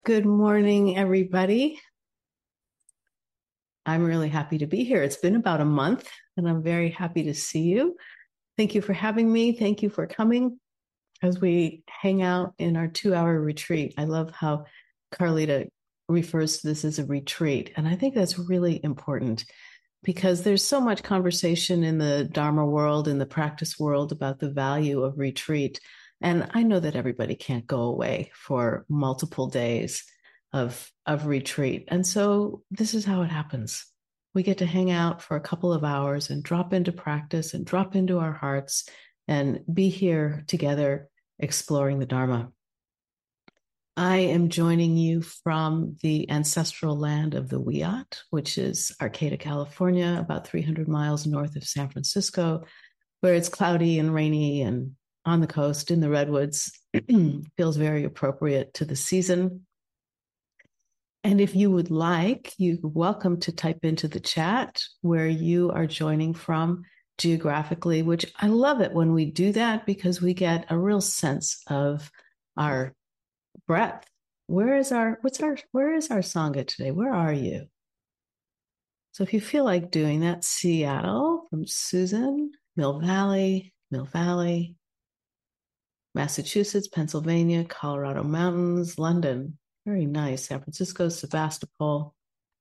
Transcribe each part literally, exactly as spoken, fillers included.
Good morning, everybody. I'm really happy to be here. It's been about a month, and I'm very happy to see you. Thank you for having me. Thank you for coming as we hang out in our two hour retreat. I love how Carlita refers to this as a retreat, and I think that's really important because there's so much conversation in the Dharma world, in the practice world, about the value of retreat. And I know that everybody can't go away for multiple days of, of retreat. And so this is how it happens. We get to hang out for a couple of hours and drop into practice and drop into our hearts and be here together exploring the Dharma. I am joining you from the ancestral land of the Wiyot, which is Arcata, California, about three hundred miles north of San Francisco, where it's cloudy and rainy and on the coast in the redwoods. Feels very appropriate to the season. And if you would like, you're welcome to type into the chat where you are joining from geographically, which I love it when we do that because we get a real sense of our breath. Where is our, what's our, where is our Sangha today? Where are you? So if you feel like doing that, Seattle from Susan, Mill Valley, Mill Valley, Massachusetts, Pennsylvania, Colorado Mountains, London, very nice, San Francisco, Sebastopol.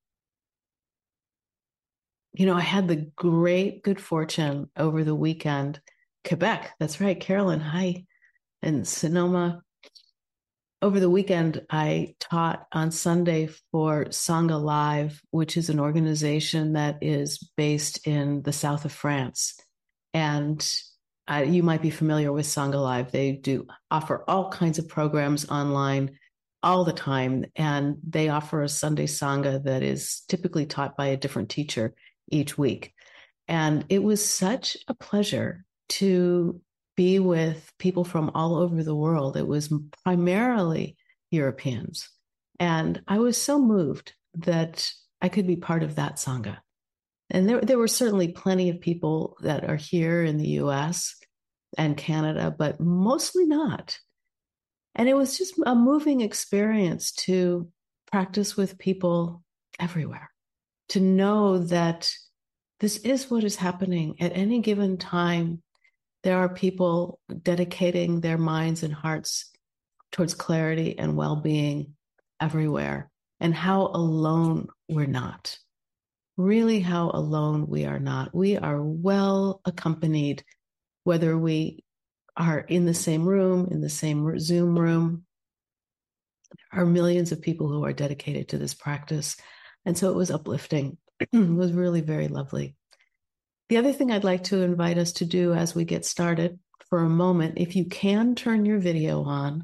You know, I had the great good fortune over the weekend, Quebec, that's right, Carolyn, hi, and Sonoma. Over the weekend, I taught on Sunday for Sangha Live, which is an organization that is based in the south of France. And I, you might be familiar with Sangha Live. They do offer all kinds of programs online all the time. And they offer a Sunday Sangha that is typically taught by a different teacher each week. And it was such a pleasure to be with people from all over the world. It was primarily Europeans. And I was so moved that I could be part of that Sangha. And there, there were certainly plenty of people that are here in the U S and Canada, but mostly not. And it was just a moving experience to practice with people everywhere, to know that this is what is happening at any given time. There are people dedicating their minds and hearts towards clarity and well-being everywhere, and how alone we're not. Really, how alone we are not. We are well accompanied, whether we are in the same room, in the same Zoom room. There are millions of people who are dedicated to this practice. And so it was uplifting. It was really very lovely. The other thing I'd like to invite us to do as we get started for a moment, if you can turn your video on,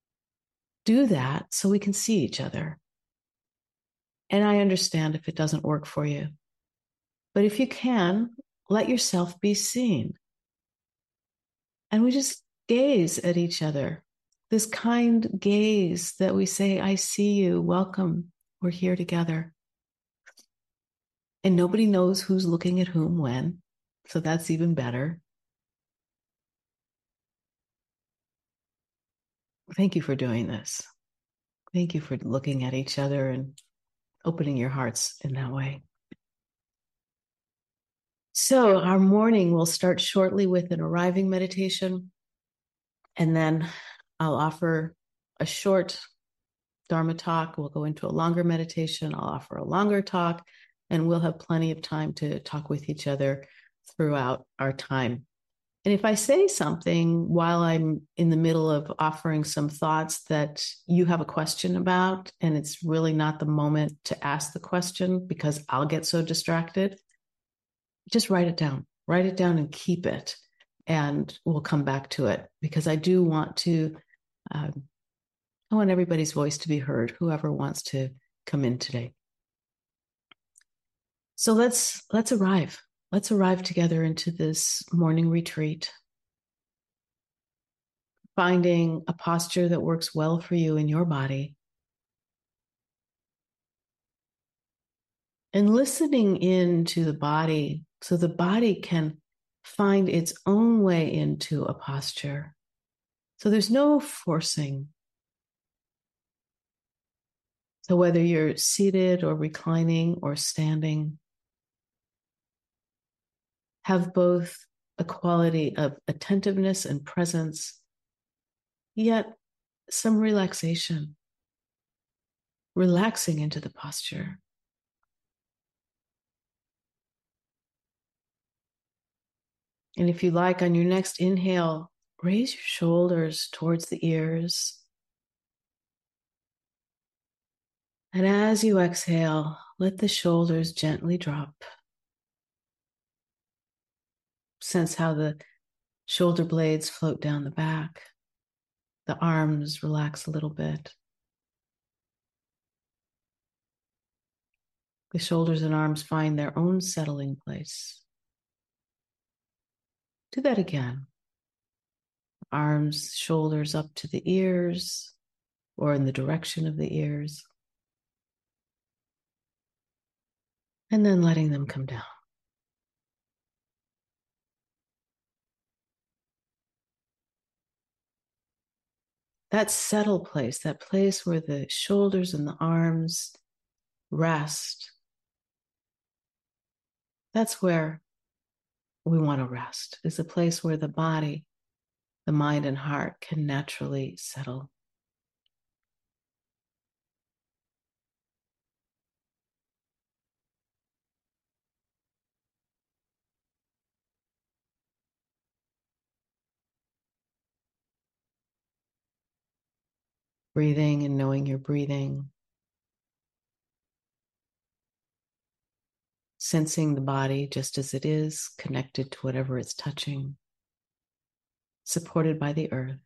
do that so we can see each other. And I understand if it doesn't work for you. But if you can, let yourself be seen. And we just gaze at each other. This kind gaze that we say, I see you, welcome, we're here together. And nobody knows who's looking at whom when, so that's even better. Thank you for doing this. Thank you for looking at each other and opening your hearts in that way. So our morning will start shortly with an arriving meditation, and then I'll offer a short Dharma talk. We'll go into a longer meditation. I'll offer a longer talk, and we'll have plenty of time to talk with each other throughout our time. And if I say something while I'm in the middle of offering some thoughts that you have a question about, and it's really not the moment to ask the question because I'll get so distracted, just write it down. Write it down and keep it. And we'll come back to it because I do want to, um, I want everybody's voice to be heard, whoever wants to come in today. So let's, let's arrive. Let's arrive together into this morning retreat, finding a posture that works well for you in your body, and listening into the body so the body can find its own way into a posture. So there's no forcing. So, whether you're seated or reclining or standing, have both a quality of attentiveness and presence, yet some relaxation, relaxing into the posture. And if you like, on your next inhale, raise your shoulders towards the ears. And as you exhale, let the shoulders gently drop. Sense how the shoulder blades float down the back. The arms relax a little bit. The shoulders and arms find their own settling place. Do that again. Arms, shoulders up to the ears or in the direction of the ears. And then letting them come down. That settle place, that place where the shoulders and the arms rest, that's where we want to rest, is a place where the body, the mind, and heart can naturally settle. Breathing and knowing you're breathing. Sensing the body just as it is, connected to whatever it's touching, supported by the earth.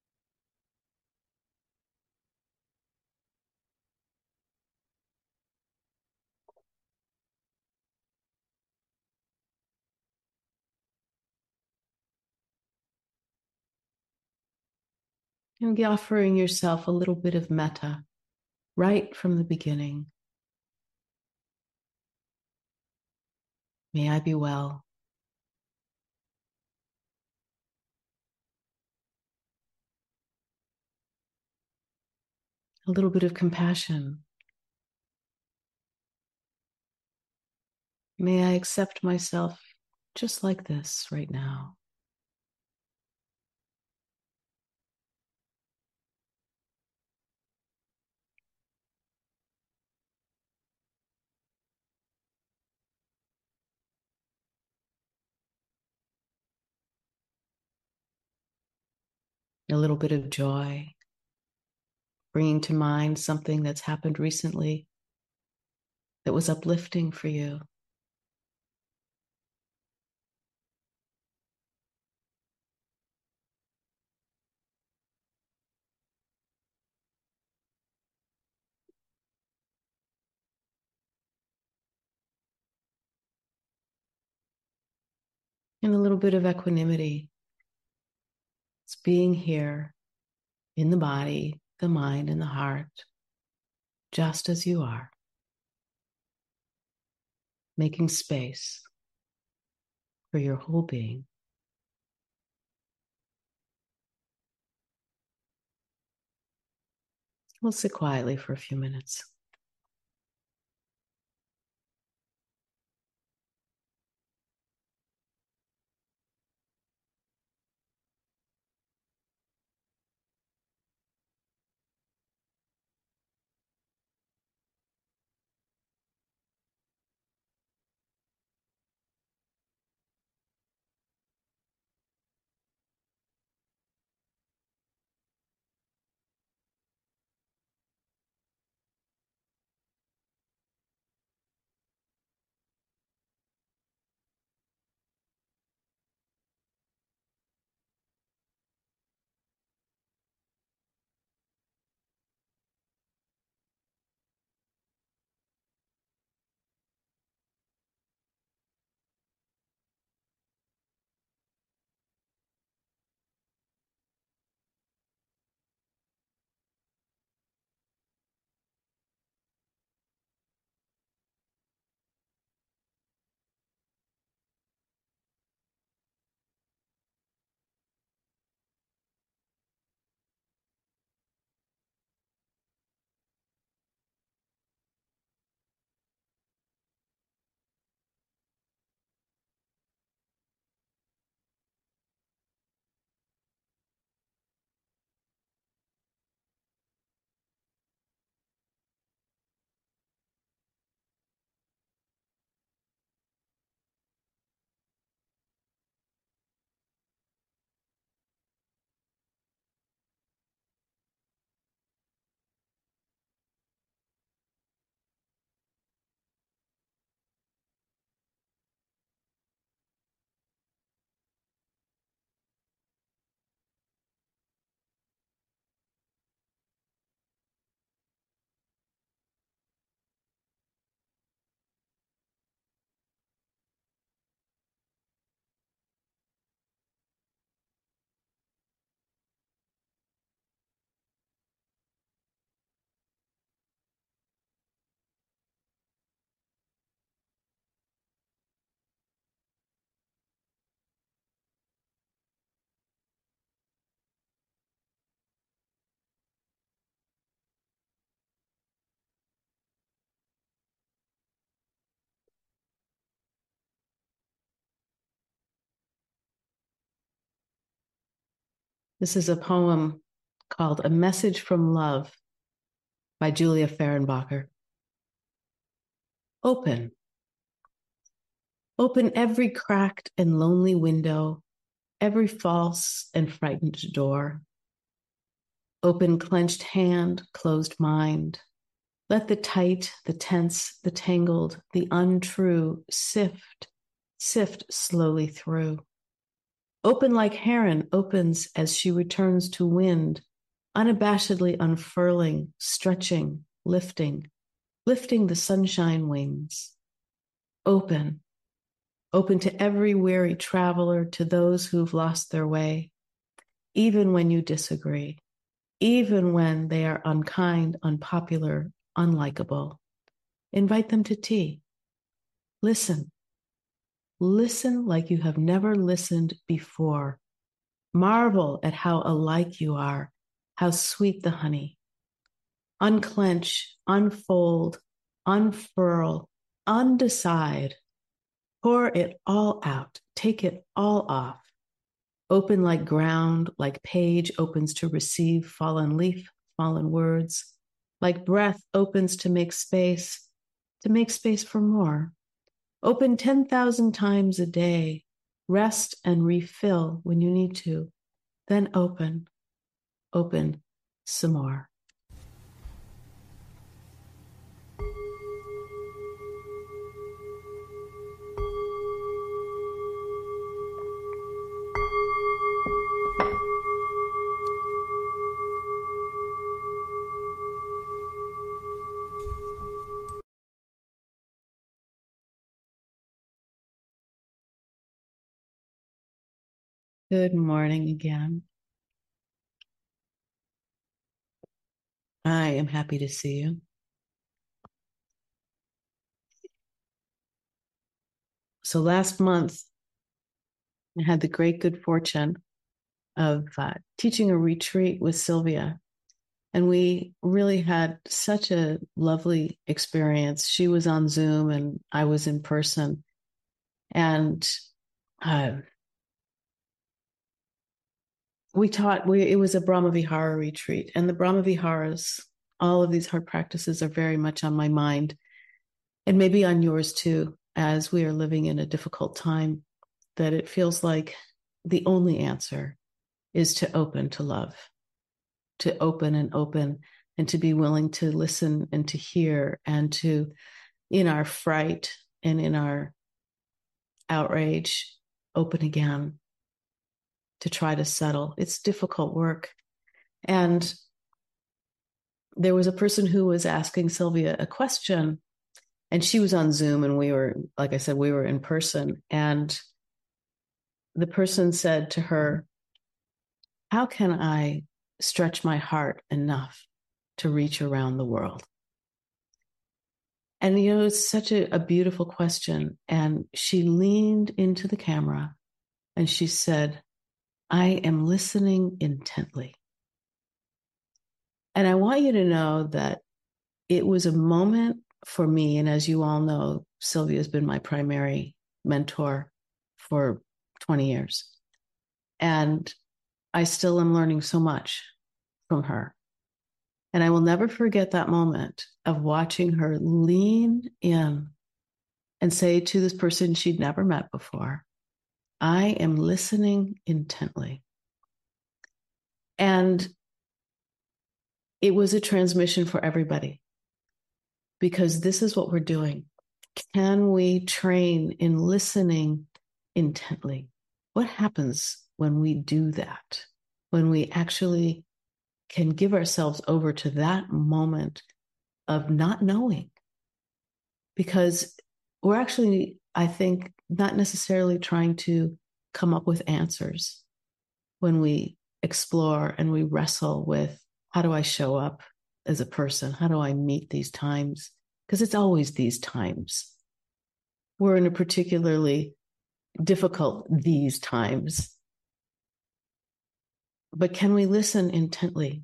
And offering yourself a little bit of metta right from the beginning. May I be well. A little bit of compassion. May I accept myself just like this right now. A little bit of joy, bringing to mind something that's happened recently that was uplifting for you. And a little bit of equanimity. It's being here in the body, the mind, and the heart, just as you are, making space for your whole being. We'll sit quietly for a few minutes. This is a poem called A Message from Love by Julia Fehrenbacher. Open. Open every cracked and lonely window, every false and frightened door. Open clenched hand, closed mind. Let the tight, the tense, the tangled, the untrue sift, sift slowly through. Open like heron opens as she returns to wind, unabashedly unfurling, stretching, lifting, lifting the sunshine wings. Open, open to every weary traveler, to those who've lost their way, even when you disagree, even when they are unkind, unpopular, unlikable. Invite them to tea. Listen. Listen like you have never listened before. Marvel at how alike you are, how sweet the honey. Unclench, unfold, unfurl, undecide. Pour it all out. Take it all off. Open like ground, like page opens to receive fallen leaf, fallen words. Like breath opens to make space, to make space for more. Open ten thousand times a day. Rest and refill when you need to. Then open, open some more. Good morning again. I am happy to see you. So last month, I had the great good fortune of uh, teaching a retreat with Sylvia. And we really had such a lovely experience. She was on Zoom and I was in person. And uh, we taught, we, it was a Brahma-Vihara retreat. And the Brahma-Viharas, all of these heart practices are very much on my mind. And maybe on yours too, as we are living in a difficult time, that it feels like the only answer is to open to love, to open and open, and to be willing to listen and to hear, and to, in our fright and in our outrage, open again, to try to settle. It's difficult work. And there was a person who was asking Sylvia a question, and she was on Zoom, and we were, like I said, we were in person. And the person said to her, how can I stretch my heart enough to reach around the world? And, you know, it's such a, a beautiful question. And she leaned into the camera and she said, I am listening intently. And I want you to know that it was a moment for me. And as you all know, Sylvia has been my primary mentor for twenty years. And I still am learning so much from her. And I will never forget that moment of watching her lean in and say to this person she'd never met before, I am listening intently. And it was a transmission for everybody, because this is what we're doing. Can we train in listening intently? What happens when we do that? When we actually can give ourselves over to that moment of not knowing? Because we're actually, I think, not necessarily trying to come up with answers when we explore and we wrestle with, how do I show up as a person? How do I meet these times? Because it's always these times. We're in a particularly difficult these times. But can we listen intently?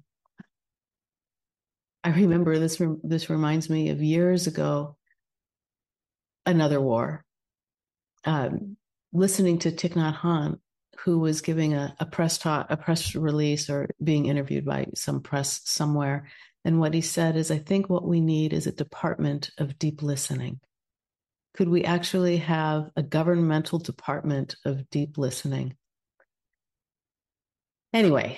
I remember this, this reminds me of years ago, another war, um, listening to Thich Nhat Hanh, who was giving a, a press talk, a press release, or being interviewed by some press somewhere. And what he said is, I think what we need is a department of deep listening. Could we actually have a governmental department of deep listening? Anyway,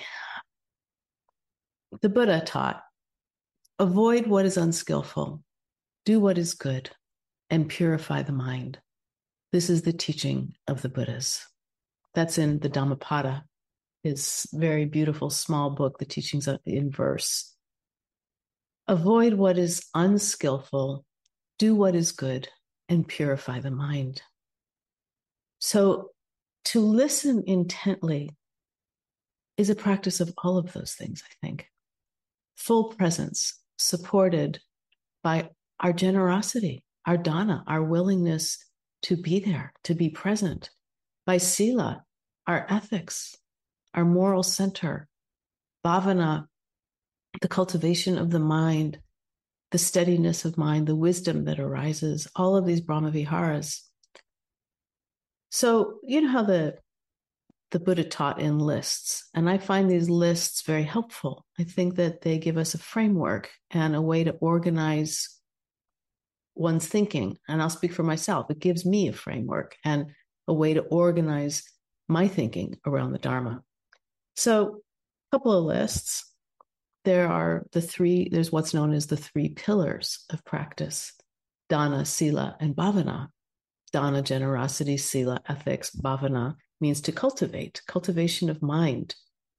the Buddha taught, avoid what is unskillful, do what is good, and purify the mind. This is the teaching of the Buddhas. That's in the Dhammapada, his very beautiful small book, The Teachings in Verse. Avoid what is unskillful, do what is good, and purify the mind. So to listen intently is a practice of all of those things, I think. Full presence, supported by our generosity, our dana, our willingness to be there, to be present, by sila, our ethics, our moral center, bhavana, the cultivation of the mind, the steadiness of mind, the wisdom that arises, all of these Brahmaviharas. So, you know how the, the Buddha taught in lists, and I find these lists very helpful. I think that they give us a framework and a way to organize one's thinking. And I'll speak for myself. It gives me a framework and a way to organize my thinking around the Dharma. So, a couple of lists. There are the three, there's what's known as the three pillars of practice: dana, sila, and bhavana. Dana, generosity; sila, ethics; bhavana means to cultivate, cultivation of mind.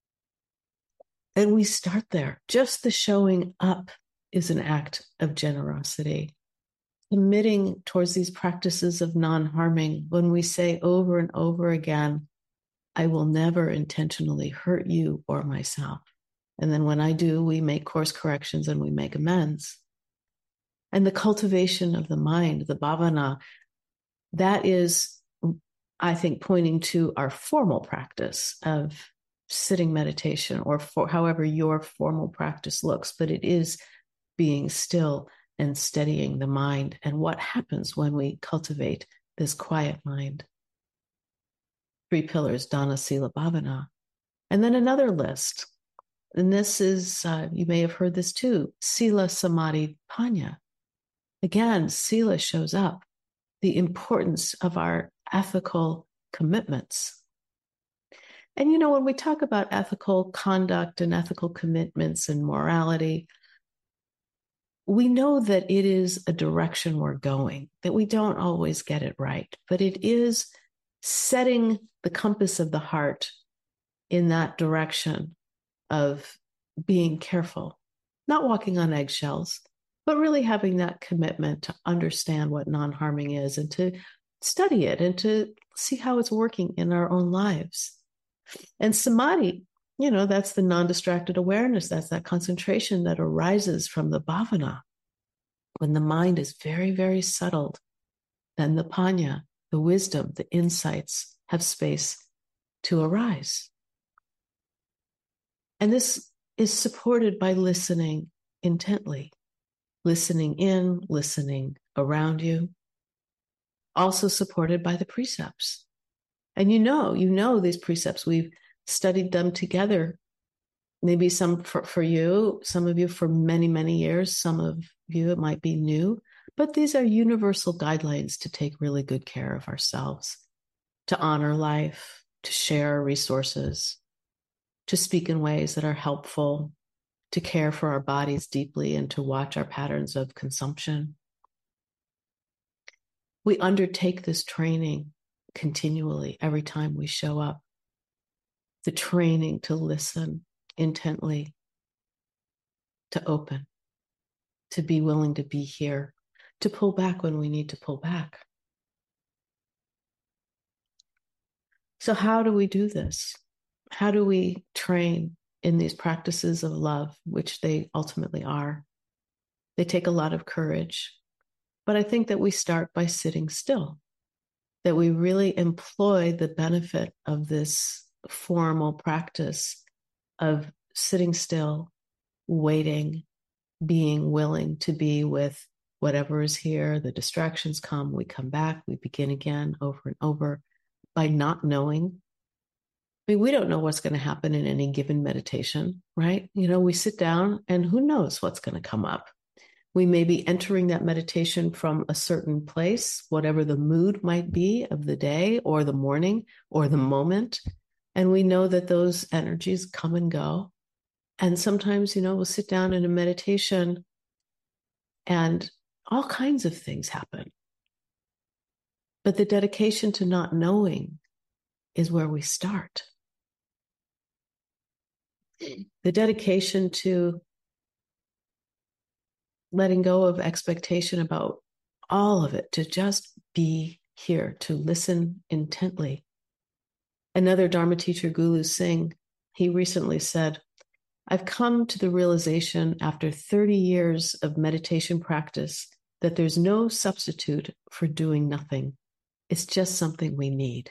And we start there. Just the showing up is an act of generosity. Committing towards these practices of non-harming, when we say over and over again, I will never intentionally hurt you or myself. And then when I do, we make course corrections and we make amends. And the cultivation of the mind, the bhavana, that is, I think, pointing to our formal practice of sitting meditation, or for however your formal practice looks, but it is being still and steadying the mind. And what happens when we cultivate this quiet mind? Three pillars: dana, sila, bhavana. And then another list. And this is, uh, you may have heard this too, sila, samadhi, panya. Again, sila shows up, the importance of our ethical commitments. And, you know, when we talk about ethical conduct and ethical commitments and morality, we know that it is a direction we're going, that we don't always get it right, but it is setting the compass of the heart in that direction of being careful, not walking on eggshells, but really having that commitment to understand what non-harming is and to study it and to see how it's working in our own lives. And samadhi, you know, that's the non-distracted awareness. That's that concentration that arises from the bhavana. When the mind is very, very settled, then the panya, the wisdom, the insights have space to arise. And this is supported by listening intently, listening in, listening around you, also supported by the precepts. And you know, you know these precepts, we've studied them together. Maybe some for, for you, some of you for many, many years, some of you it might be new, but these are universal guidelines to take really good care of ourselves, to honor life, to share resources, to speak in ways that are helpful, to care for our bodies deeply, and to watch our patterns of consumption. We undertake this training continually every time we show up. The training to listen intently, to open, to be willing to be here, to pull back when we need to pull back. So how do we do this? How do we train in these practices of love, which they ultimately are? They take a lot of courage, but I think that we start by sitting still, that we really employ the benefit of this formal practice of sitting still, waiting, being willing to be with whatever is here. The distractions come, we come back, we begin again over and over. By not knowing, I mean, we don't know what's going to happen in any given meditation, right? You know, we sit down and who knows what's going to come up. We may be entering that meditation from a certain place, whatever the mood might be of the day or the morning or the moment. And we know that those energies come and go. And sometimes, you know, we'll sit down in a meditation and all kinds of things happen. But the dedication to not knowing is where we start. The dedication to letting go of expectation about all of it, to just be here, to listen intently. Another Dharma teacher, Gulu Singh, he recently said, I've come to the realization after thirty years of meditation practice that there's no substitute for doing nothing. It's just something we need.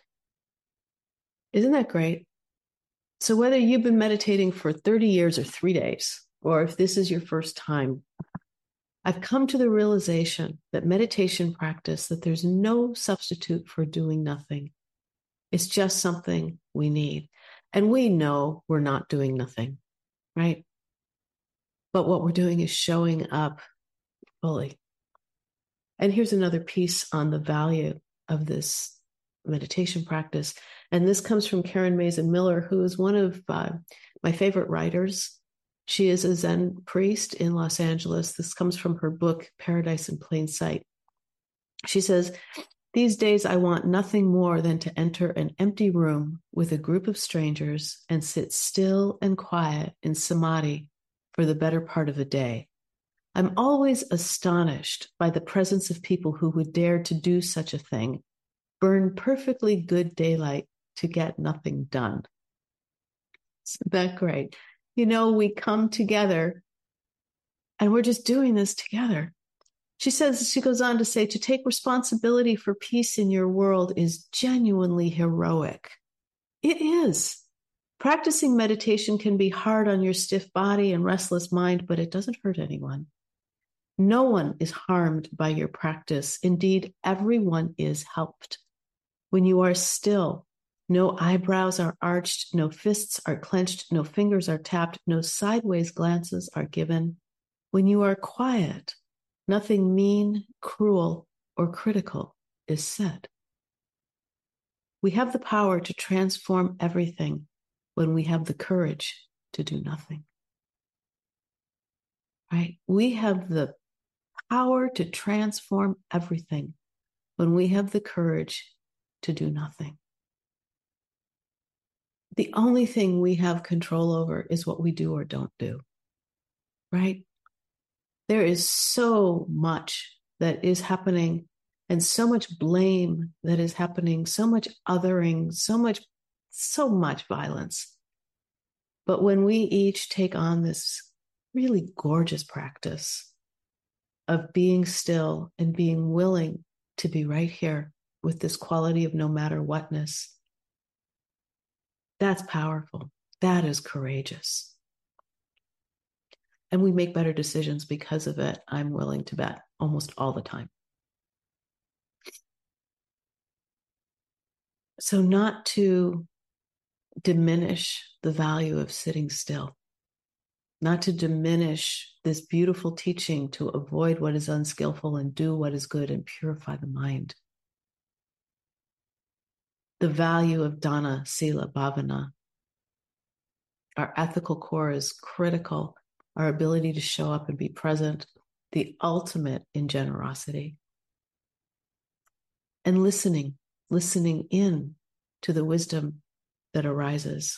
Isn't that great? So whether you've been meditating for thirty years or three days, or if this is your first time, I've come to the realization that meditation practice, that there's no substitute for doing nothing. It's just something we need. And we know we're not doing nothing, right? But what we're doing is showing up fully. And here's another piece on the value of this meditation practice. And this comes from Karen Mason Miller, who is one of uh, my favorite writers. She is a Zen priest in Los Angeles. This comes from her book, Paradise in Plain Sight. She says, these days I want nothing more than to enter an empty room with a group of strangers and sit still and quiet in samadhi for the better part of a day. I'm always astonished by the presence of people who would dare to do such a thing, burn perfectly good daylight to get nothing done. Isn't that great? You know, we come together and we're just doing this together. She says, she goes on to say, to take responsibility for peace in your world is genuinely heroic. It is. Practicing meditation can be hard on your stiff body and restless mind, but it doesn't hurt anyone. No one is harmed by your practice. Indeed, everyone is helped. When you are still, no eyebrows are arched, no fists are clenched, no fingers are tapped, no sideways glances are given. When you are quiet, nothing mean, cruel, or critical is said. We have the power to transform everything when we have the courage to do nothing. Right? We have the power to transform everything when we have the courage to do nothing. The only thing we have control over is what we do or don't do, right? There is so much that is happening and so much blame that is happening, so much othering, so much, so much violence. But when we each take on this really gorgeous practice of being still and being willing to be right here with this quality of no matter whatness, that's powerful. That is courageous. And we make better decisions because of it, I'm willing to bet, almost all the time. So not to diminish the value of sitting still, not to diminish this beautiful teaching to avoid what is unskillful and do what is good and purify the mind. The value of dana, sila, bhavana. Our ethical core is critical. Our ability to show up and be present, the ultimate in generosity. And listening, listening in to the wisdom that arises.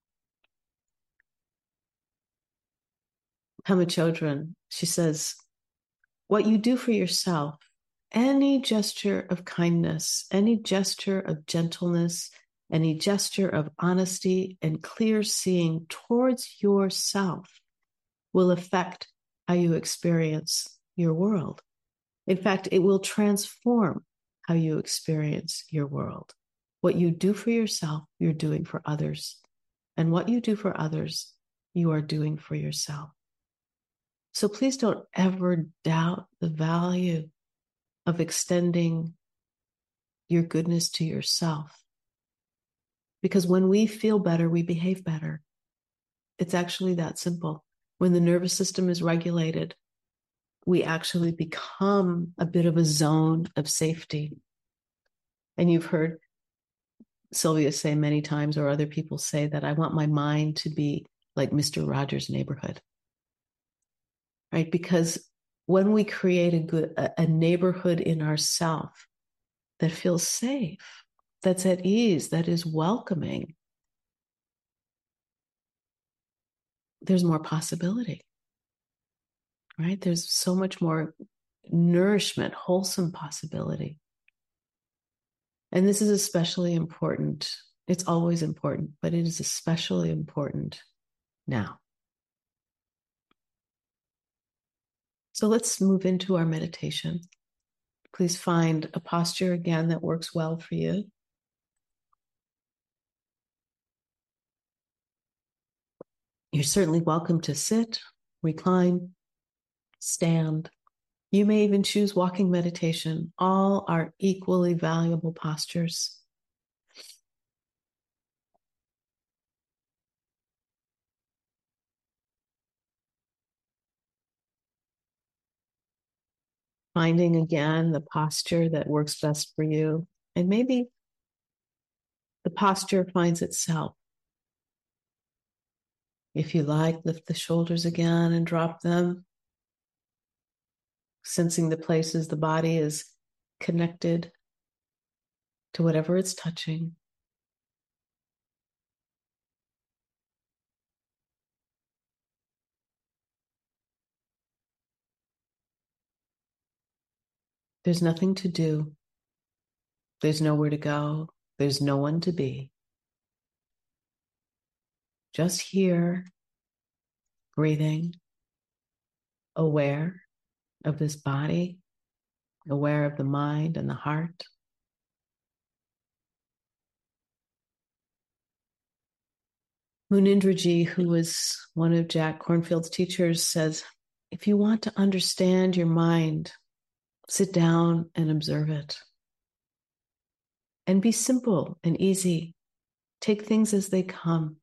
Pema Chodron, she says, what you do for yourself, any gesture of kindness, any gesture of gentleness, any gesture of honesty and clear seeing towards yourself will affect how you experience your world. In fact, it will transform how you experience your world. What you do for yourself, you're doing for others. And what you do for others, you are doing for yourself. So please don't ever doubt the value of extending your goodness to yourself. Because when we feel better, we behave better. It's actually that simple. When the nervous system is regulated, we actually become a bit of a zone of safety. And you've heard Sylvia say many times, or other people say, that I want my mind to be like Mister Rogers' Neighborhood, right? Because when we create a good a, a neighborhood in ourself that feels safe, that's at ease, that is welcoming, there's more possibility, right? There's so much more nourishment, wholesome possibility. And this is especially important. It's always important, but it is especially important now. So let's move into our meditation. Please find a posture again that works well for you. You're certainly welcome to sit, recline, stand. You may even choose walking meditation. All are equally valuable postures. Finding again the posture that works best for you. And maybe the posture finds itself. If you like, lift the shoulders again and drop them, sensing the places the body is connected to whatever it's touching. There's nothing to do. There's nowhere to go. There's no one to be. Just here, breathing, aware of this body, aware of the mind and the heart. Munindraji, who was one of Jack Kornfield's teachers, says, if you want to understand your mind, sit down and observe it. And be simple and easy. Take things as they come.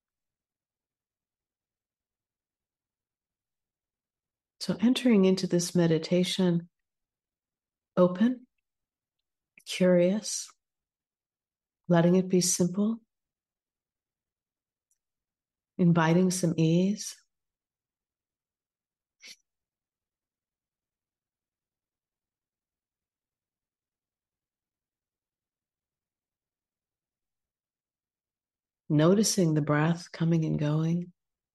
So entering into this meditation, open, curious, letting it be simple, inviting some ease. Noticing the breath coming and going.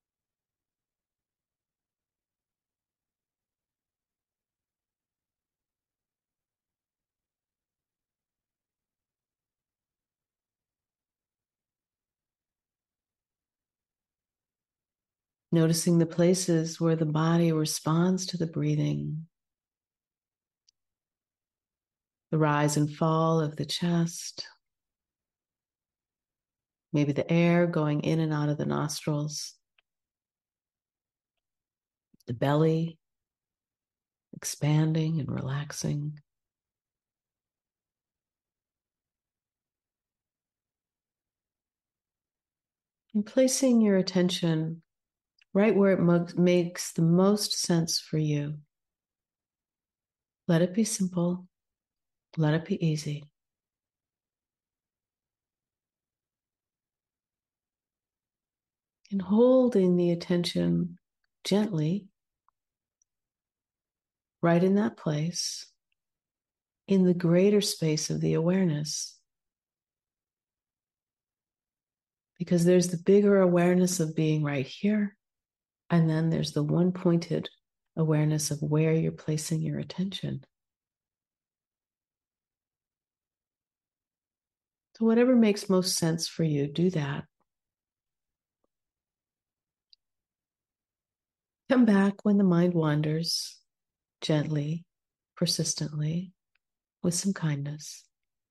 Noticing the places where the body responds to the breathing. The rise and fall of the chest. Maybe the air going in and out of the nostrils. The belly expanding and relaxing. And placing your attention right where it mo- makes the most sense for you. Let it be simple. Let it be easy. And holding the attention gently right in that place, in the greater space of the awareness. Because there's the bigger awareness of being right here, and then there's the one-pointed awareness of where you're placing your attention. So whatever makes most sense for you, do that. Come back when the mind wanders, gently, persistently, with some kindness.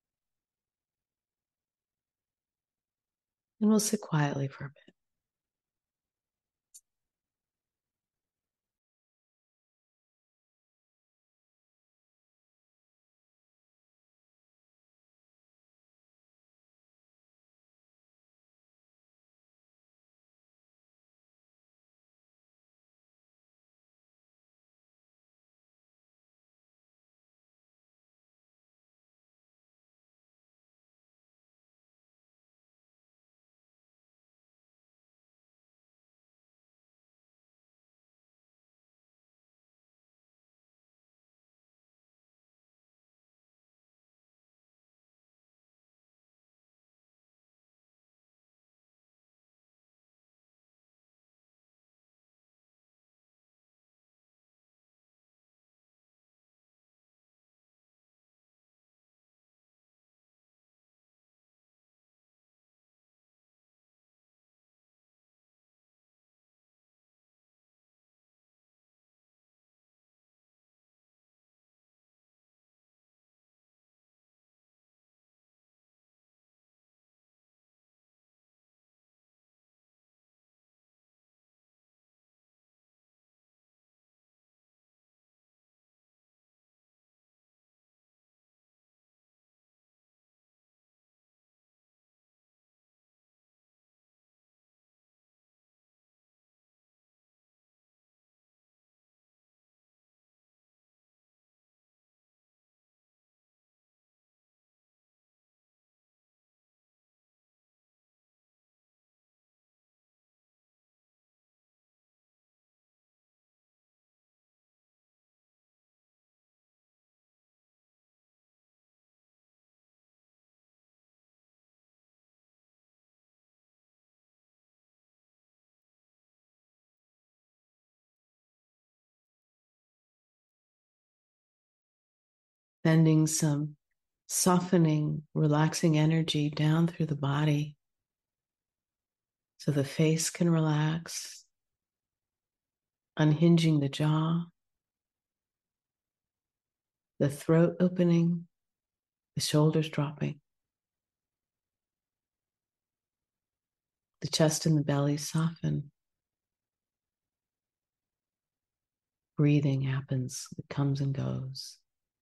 And we'll sit quietly for a bit. Sending some softening, relaxing energy down through the body so the face can relax, unhinging the jaw, the throat opening, the shoulders dropping, the chest and the belly soften. Breathing happens, it comes and goes.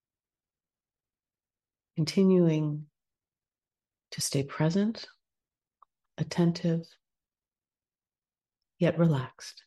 Continuing to stay present, attentive, yet relaxed.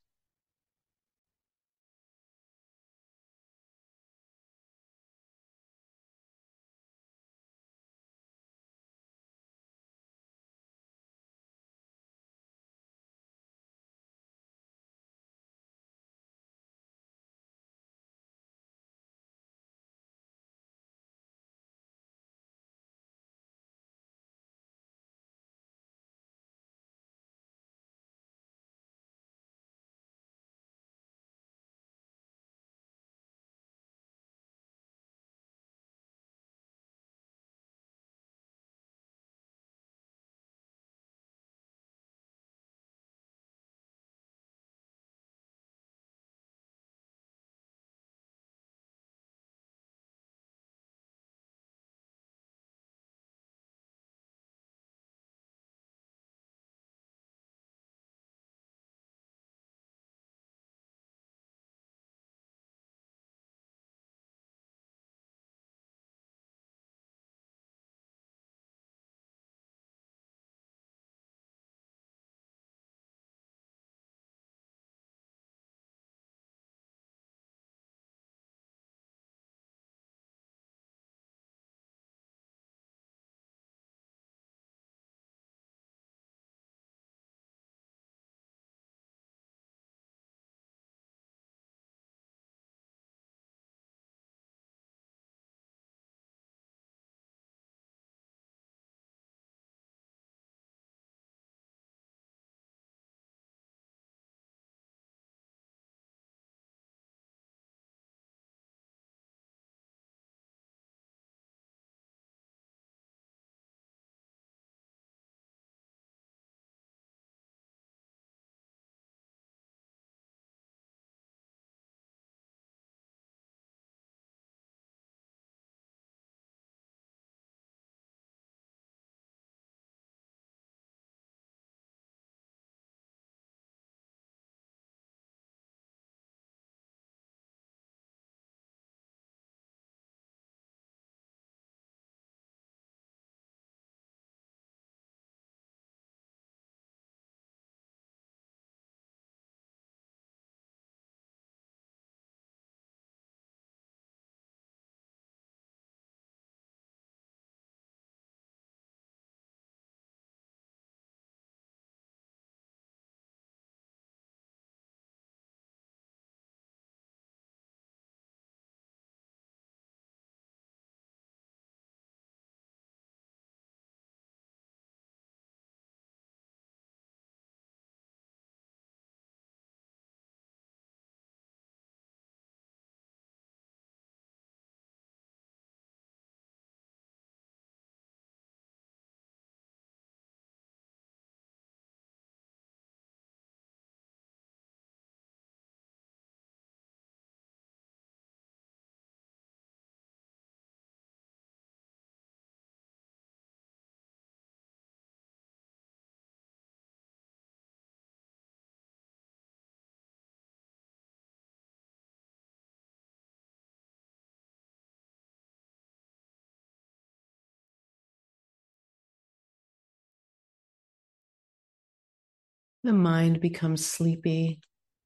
The mind becomes sleepy,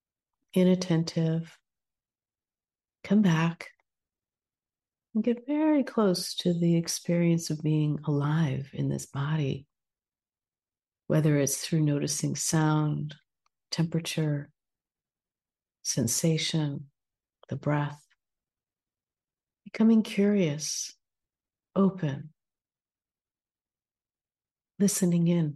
inattentive. Come back and get very close to the experience of being alive in this body, whether it's through noticing sound, temperature, sensation, the breath, becoming curious, open, listening in.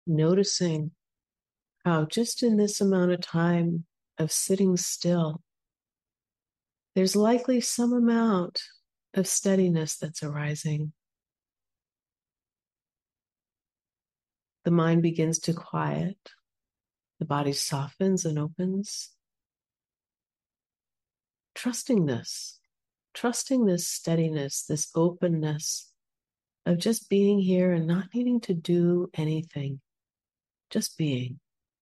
noticing how just in this amount of time of sitting still, there's likely some amount of steadiness that's arising. The mind begins to quiet, the body softens and opens. Trusting this, trusting this steadiness, this openness of just being here and not needing to do anything, just being.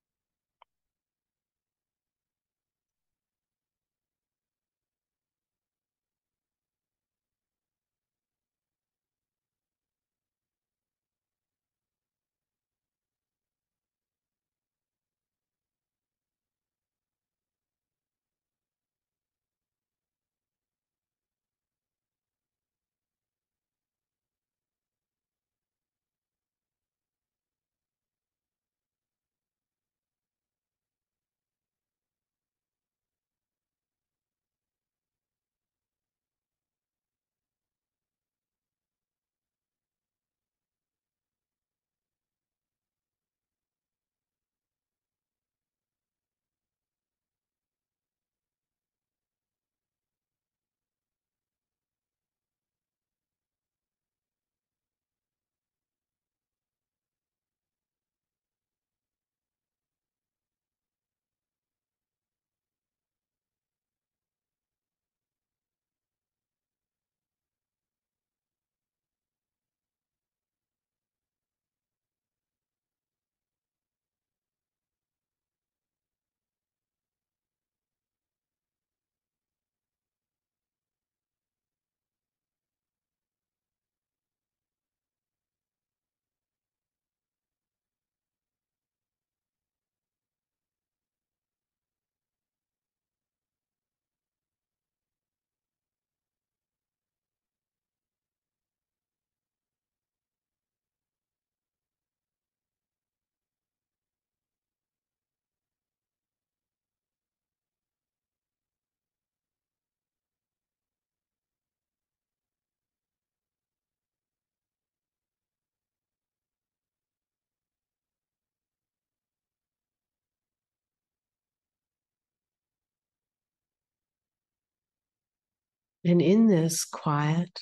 And in this quiet,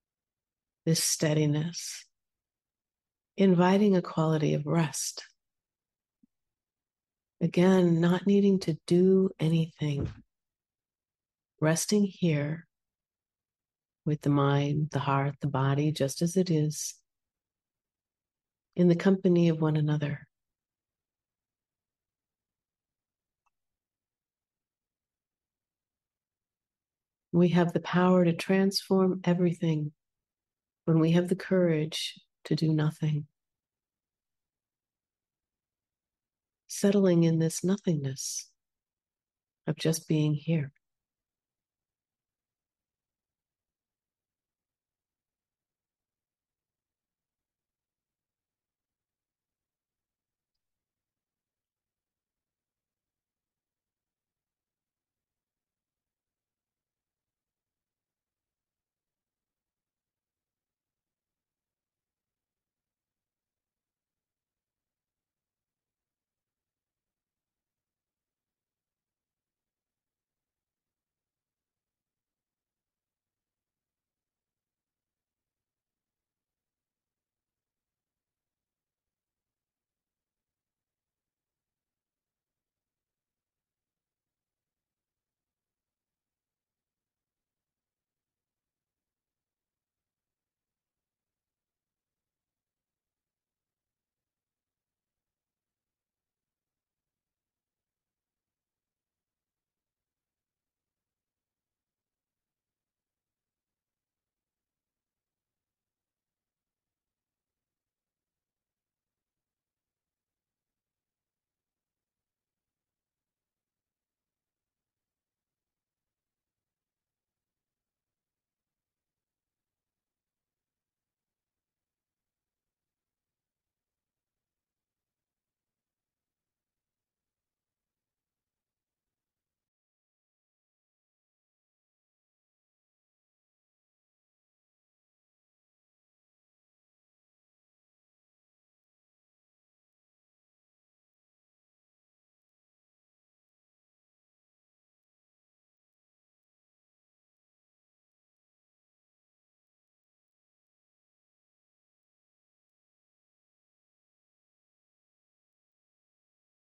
this steadiness, inviting a quality of rest. Again, not needing to do anything, resting here with the mind, the heart, the body, just as it is, in the company of one another. We have the power to transform everything when we have the courage to do nothing. Settling in this nothingness of just being here.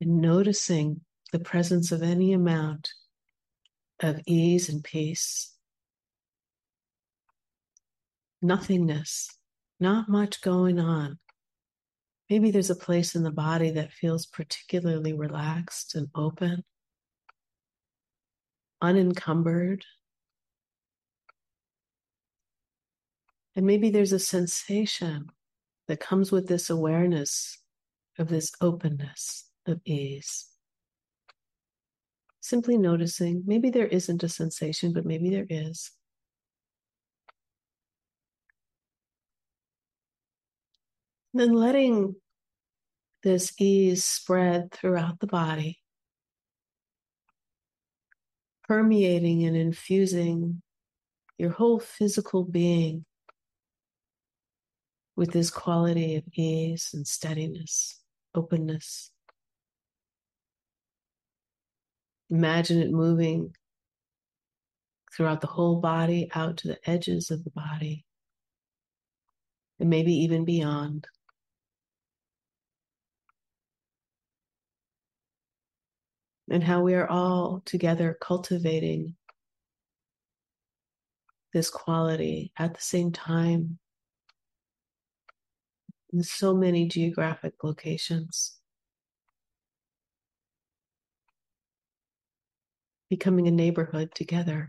and noticing the presence of any amount of ease and peace, nothingness, not much going on. Maybe there's a place in the body that feels particularly relaxed and open, unencumbered. And maybe there's a sensation that comes with this awareness of this openness of ease. Simply noticing, maybe there isn't a sensation, but maybe there is. And then letting this ease spread throughout the body, permeating and infusing your whole physical being with this quality of ease and steadiness, openness. Imagine it moving throughout the whole body, out to the edges of the body, and maybe even beyond. And how we are all together cultivating this quality at the same time in so many geographic locations, becoming a neighborhood together.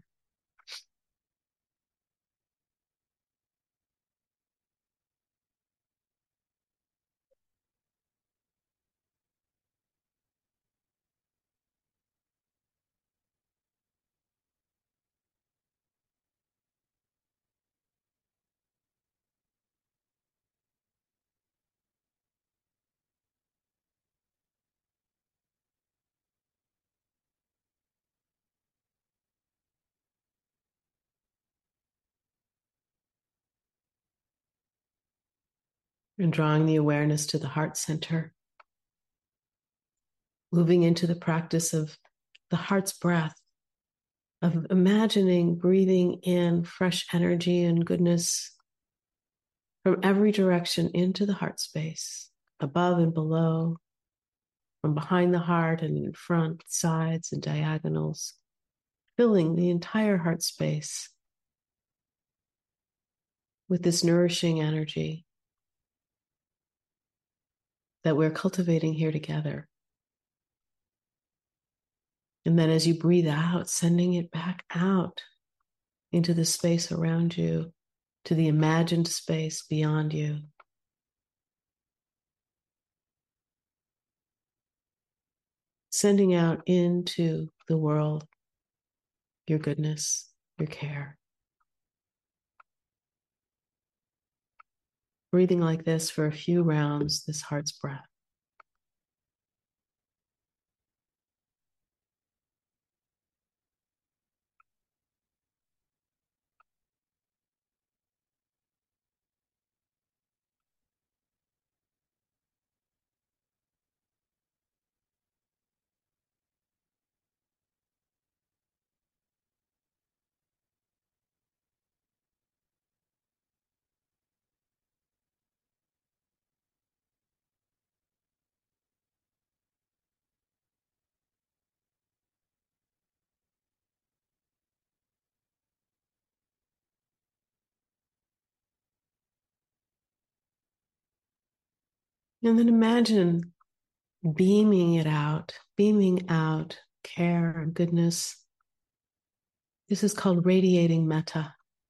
And drawing the awareness to the heart center, moving into the practice of the heart's breath, of imagining breathing in fresh energy and goodness from every direction into the heart space, above and below, from behind the heart and in front, sides, and diagonals, filling the entire heart space with this nourishing energy that we're cultivating here together. And then as you breathe out, sending it back out into the space around you, to the imagined space beyond you. Sending out into the world your goodness, your care. Breathing like this for a few rounds, this heart's breath. And then imagine beaming it out, beaming out care and goodness. This is called radiating metta.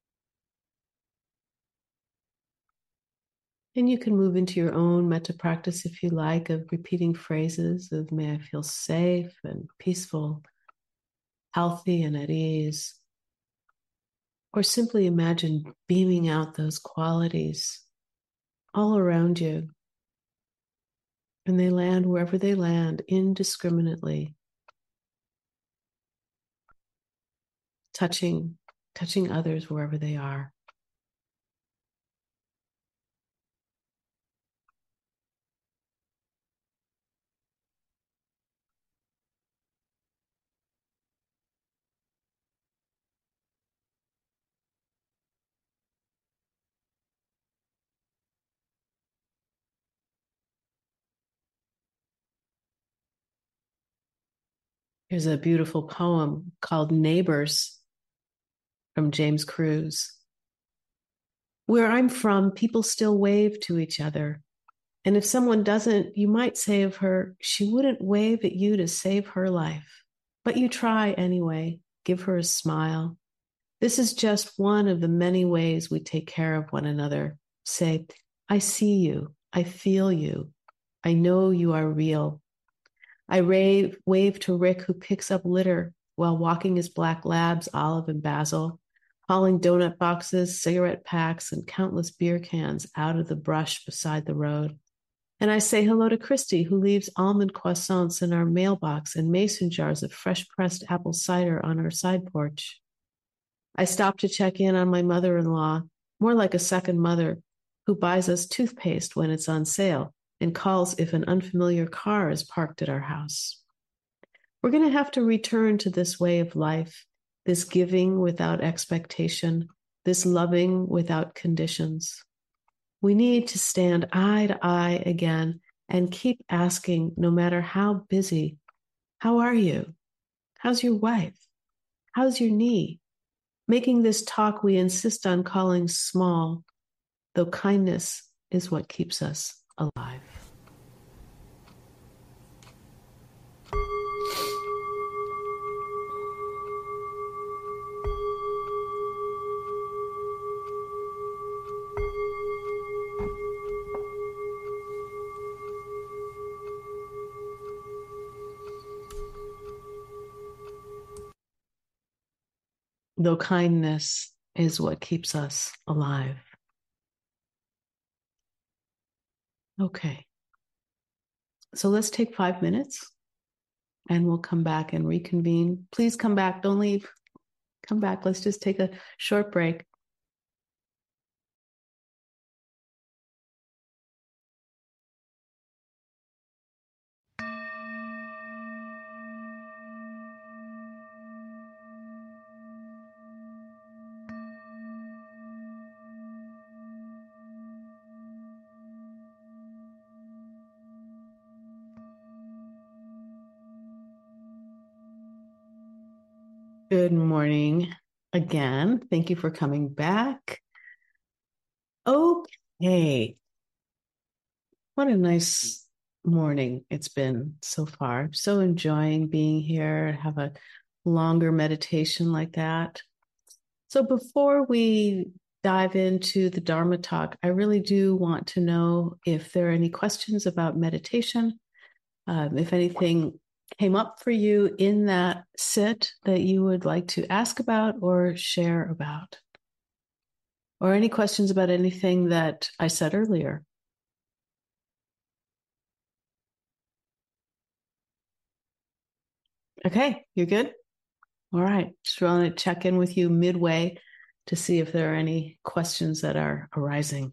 And you can move into your own metta practice if you like, of repeating phrases of may I feel safe and peaceful, healthy and at ease. Or simply imagine beaming out those qualities all around you. And they land wherever they land, indiscriminately, touching, touching others wherever they are. Here's a beautiful poem called Neighbors from James Cruz. Where I'm from, people still wave to each other. And if someone doesn't, you might say of her, she wouldn't wave at you to save her life. But you try anyway, give her a smile. This is just one of the many ways we take care of one another. Say, I see you, I feel you, I know you are real. I rave, wave to Rick, who picks up litter while walking his black labs, Olive and Basil, hauling donut boxes, cigarette packs, and countless beer cans out of the brush beside the road. And I say hello to Christy, who leaves almond croissants in our mailbox and mason jars of fresh pressed apple cider on our side porch. I stop to check in on my mother-in-law, more like a second mother, who buys us toothpaste when it's on sale and calls if an unfamiliar car is parked at our house. We're going to have to return to this way of life, this giving without expectation, this loving without conditions. We need to stand eye to eye again and keep asking, no matter how busy, how are you? How's your wife? How's your knee? Making this talk we insist on calling small, though kindness is what keeps us alive. Though kindness is what keeps us alive. Okay. So let's take five minutes and we'll come back and reconvene. Please come back. Don't leave. Come back. Let's just take a short break. Good morning again. Thank you for coming back. Okay. What a nice morning it's been so far. I'm so enjoying being here, have a longer meditation like that. So before we dive into the Dharma talk, I really do want to know if there are any questions about meditation, um, if anything came up for you in that sit that you would like to ask about or share about, or any questions about anything that I said earlier. Okay, you're good? All right, just want to check in with you midway to see if there are any questions that are arising.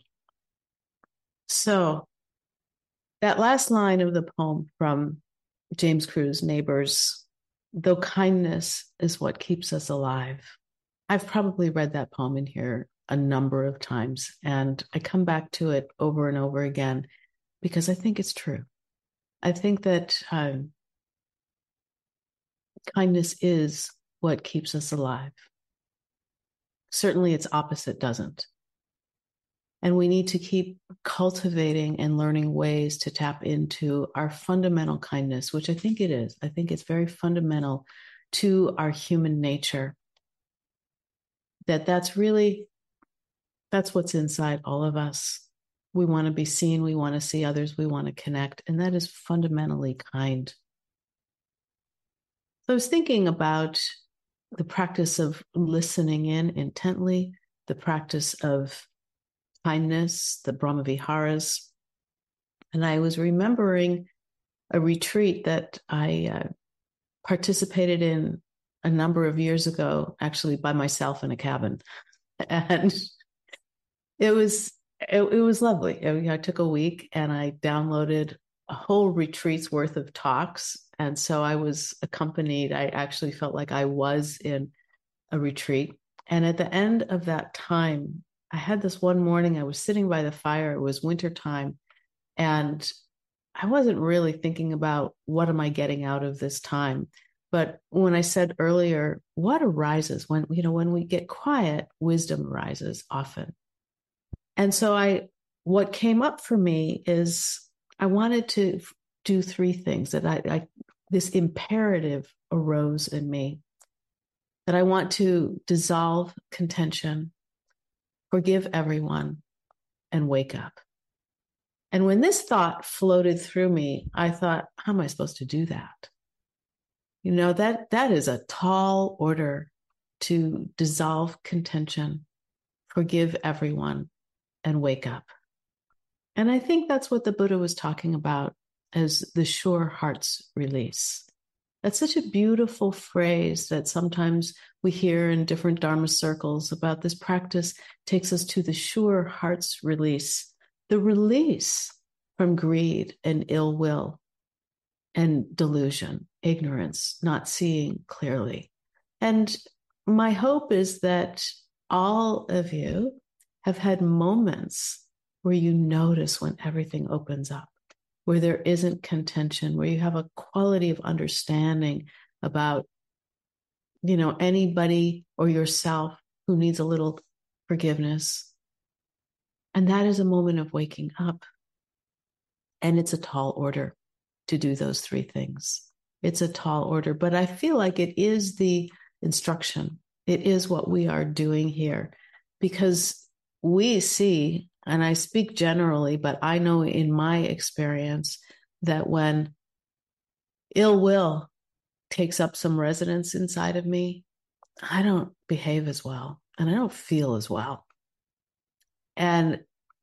So that last line of the poem from James Cruz, Neighbors, though kindness is what keeps us alive. I've probably read that poem in here a number of times, and I come back to it over and over again because I think it's true. I think that um, kindness is what keeps us alive. Certainly its opposite doesn't. And we need to keep cultivating and learning ways to tap into our fundamental kindness, which I think it is. I think it's very fundamental to our human nature. That that's really, that's what's inside all of us. We want to be seen. We want to see others. We want to connect. And that is fundamentally kind. So I was thinking about the practice of listening in intently, the practice of kindness, the Brahma Viharas. And I was remembering a retreat that I uh, participated in a number of years ago, actually by myself in a cabin. And it was it, it was lovely. I, I took a week and I downloaded a whole retreat's worth of talks. And so I was accompanied. I actually felt like I was in a retreat. And at the end of that time, I had this one morning, I was sitting by the fire. It was wintertime. And I wasn't really thinking about what am I getting out of this time. But when I said earlier, what arises when, you know, when we get quiet, wisdom arises often. And so I, what came up for me is I wanted to do three things that I, I this imperative arose in me, that I want to dissolve contention, forgive everyone, and wake up. And when this thought floated through me, I thought, how am I supposed to do that? You know, that that is a tall order, to dissolve contention, forgive everyone, and wake up. And I think that's what the Buddha was talking about as the sure heart's release. That's such a beautiful phrase that sometimes we hear in different Dharma circles about this practice takes us to the sure heart's release, the release from greed and ill will and delusion, ignorance, not seeing clearly. And my hope is that all of you have had moments where you notice when everything opens up, where there isn't contention, where you have a quality of understanding about, you know, anybody or yourself who needs a little forgiveness. And that is a moment of waking up. And it's a tall order to do those three things. It's a tall order, but I feel like it is the instruction. It is what we are doing here, because we see, and I speak generally, but I know in my experience that when ill will takes up some residence inside of me, I don't behave as well and I don't feel as well. And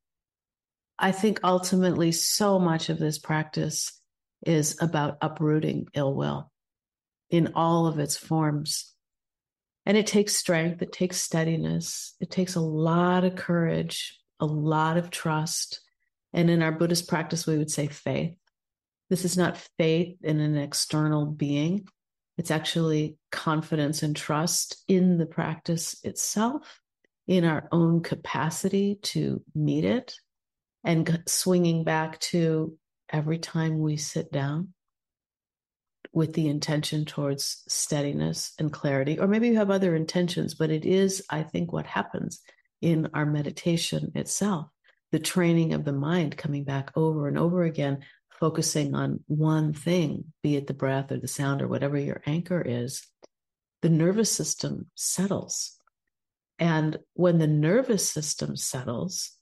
I think ultimately so much of this practice is about uprooting ill will in all of its forms. And it takes strength, it takes steadiness, it takes a lot of courage, a lot of trust. And in our Buddhist practice, we would say faith. This is not faith in an external being. It's actually confidence and trust in the practice itself, in our own capacity to meet it, and swinging back to every time we sit down with the intention towards steadiness and clarity, or maybe you have other intentions, but it is, I think, what happens in our meditation itself, the training of the mind coming back over and over again, focusing on one thing, be it the breath or the sound or whatever your anchor is. The nervous system settles. And when the nervous system settles,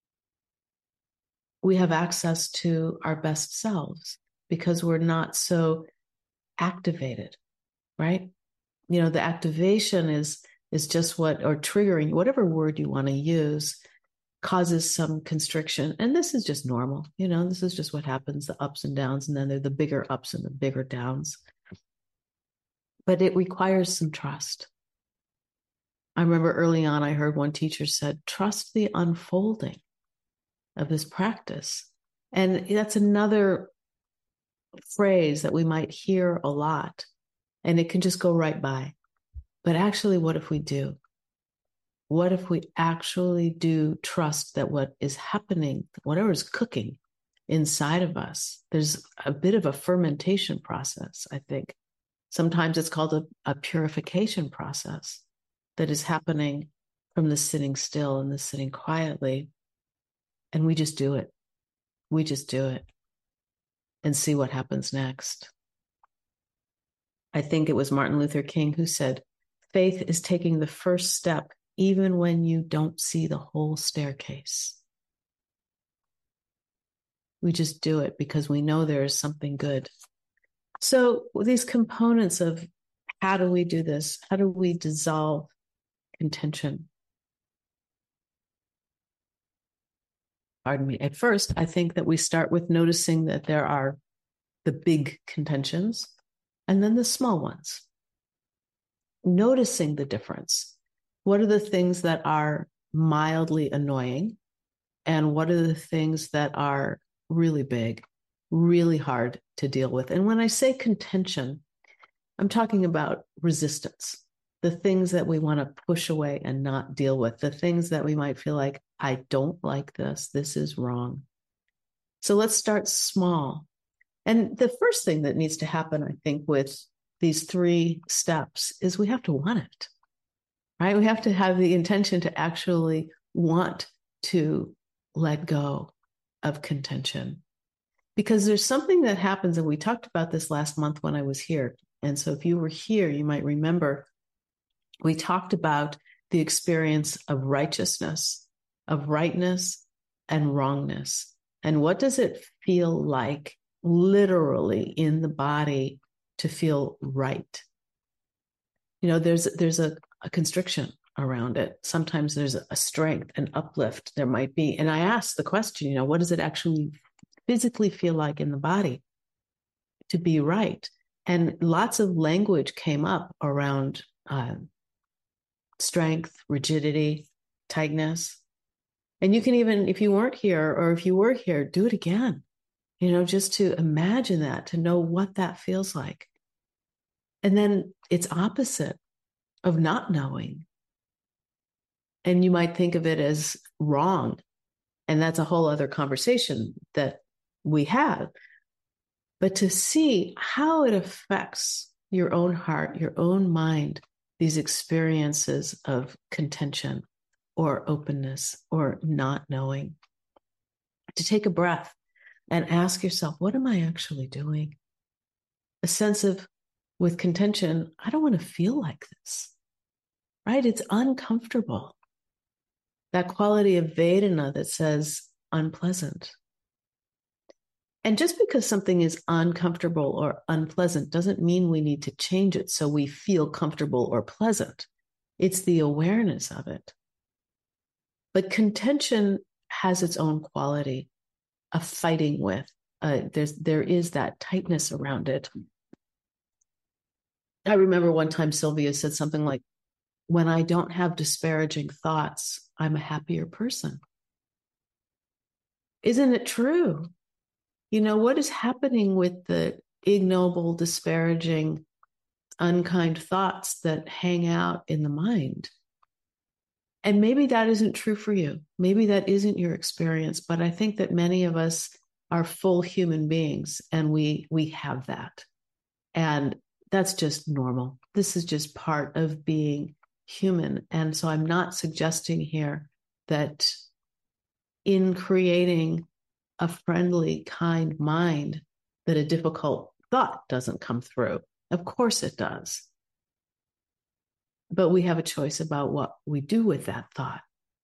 we have access to our best selves because we're not so activated, right? You know, the activation is is just what, or triggering, whatever word you want to use, causes some constriction. And this is just normal. You know, this is just what happens, the ups and downs, and then there are the bigger ups and the bigger downs. But it requires some trust. I remember early on, I heard one teacher said, trust the unfolding of this practice. And that's another phrase that we might hear a lot, and it can just go right by. But actually, what if we do? What if we actually do trust that what is happening, whatever is cooking inside of us, there's a bit of a fermentation process, I think. Sometimes it's called a, a purification process that is happening from the sitting still and the sitting quietly. And we just do it. We just do it and see what happens next. I think it was Martin Luther King who said, faith is taking the first step even when you don't see the whole staircase. We just do it because we know there is something good. So these components of how do we do this? How do we dissolve contention? Pardon me. At first, I think that we start with noticing that there are the big contentions and then the small ones. Noticing the difference. What are the things that are mildly annoying? And what are the things that are really big, really hard to deal with? And when I say contention, I'm talking about resistance, the things that we want to push away and not deal with, the things that we might feel like, I don't like this, this is wrong. So let's start small. And the first thing that needs to happen, I think, with these three steps is we have to want it, right? We have to have the intention to actually want to let go of contention. Because there's something that happens, and we talked about this last month when I was here. And so if you were here, you might remember we talked about the experience of righteousness, of rightness and wrongness. And what does it feel like literally in the body to feel right? You know, there's there's a, a constriction around it. Sometimes there's a strength, an uplift there might be. And I asked the question, you know, what does it actually physically feel like in the body to be right? And lots of language came up around uh, strength, rigidity, tightness. And you can even, if you weren't here or if you were here, do it again, you know, just to imagine that, to know what that feels like. And then it's opposite of not knowing. And you might think of it as wrong. And that's a whole other conversation that we have. But to see how it affects your own heart, your own mind, these experiences of contention or openness or not knowing, to take a breath and ask yourself, what am I actually doing? A sense of, with contention, I don't want to feel like this, right? It's uncomfortable. That quality of Vedana that says unpleasant. And just because something is uncomfortable or unpleasant doesn't mean we need to change it so we feel comfortable or pleasant. It's the awareness of it. But contention has its own quality of fighting with. Uh, there's, there is that tightness around it. I remember one time Sylvia said something like, when I don't have disparaging thoughts, I'm a happier person. Isn't it true? You know, what is happening with the ignoble, disparaging, unkind thoughts that hang out in the mind? And maybe that isn't true for you. Maybe that isn't your experience, but I think that many of us are full human beings and we we have that. And that's just normal. This is just part of being human. And so I'm not suggesting here that in creating a friendly, kind mind, that a difficult thought doesn't come through. Of course it does. But we have a choice about what we do with that thought.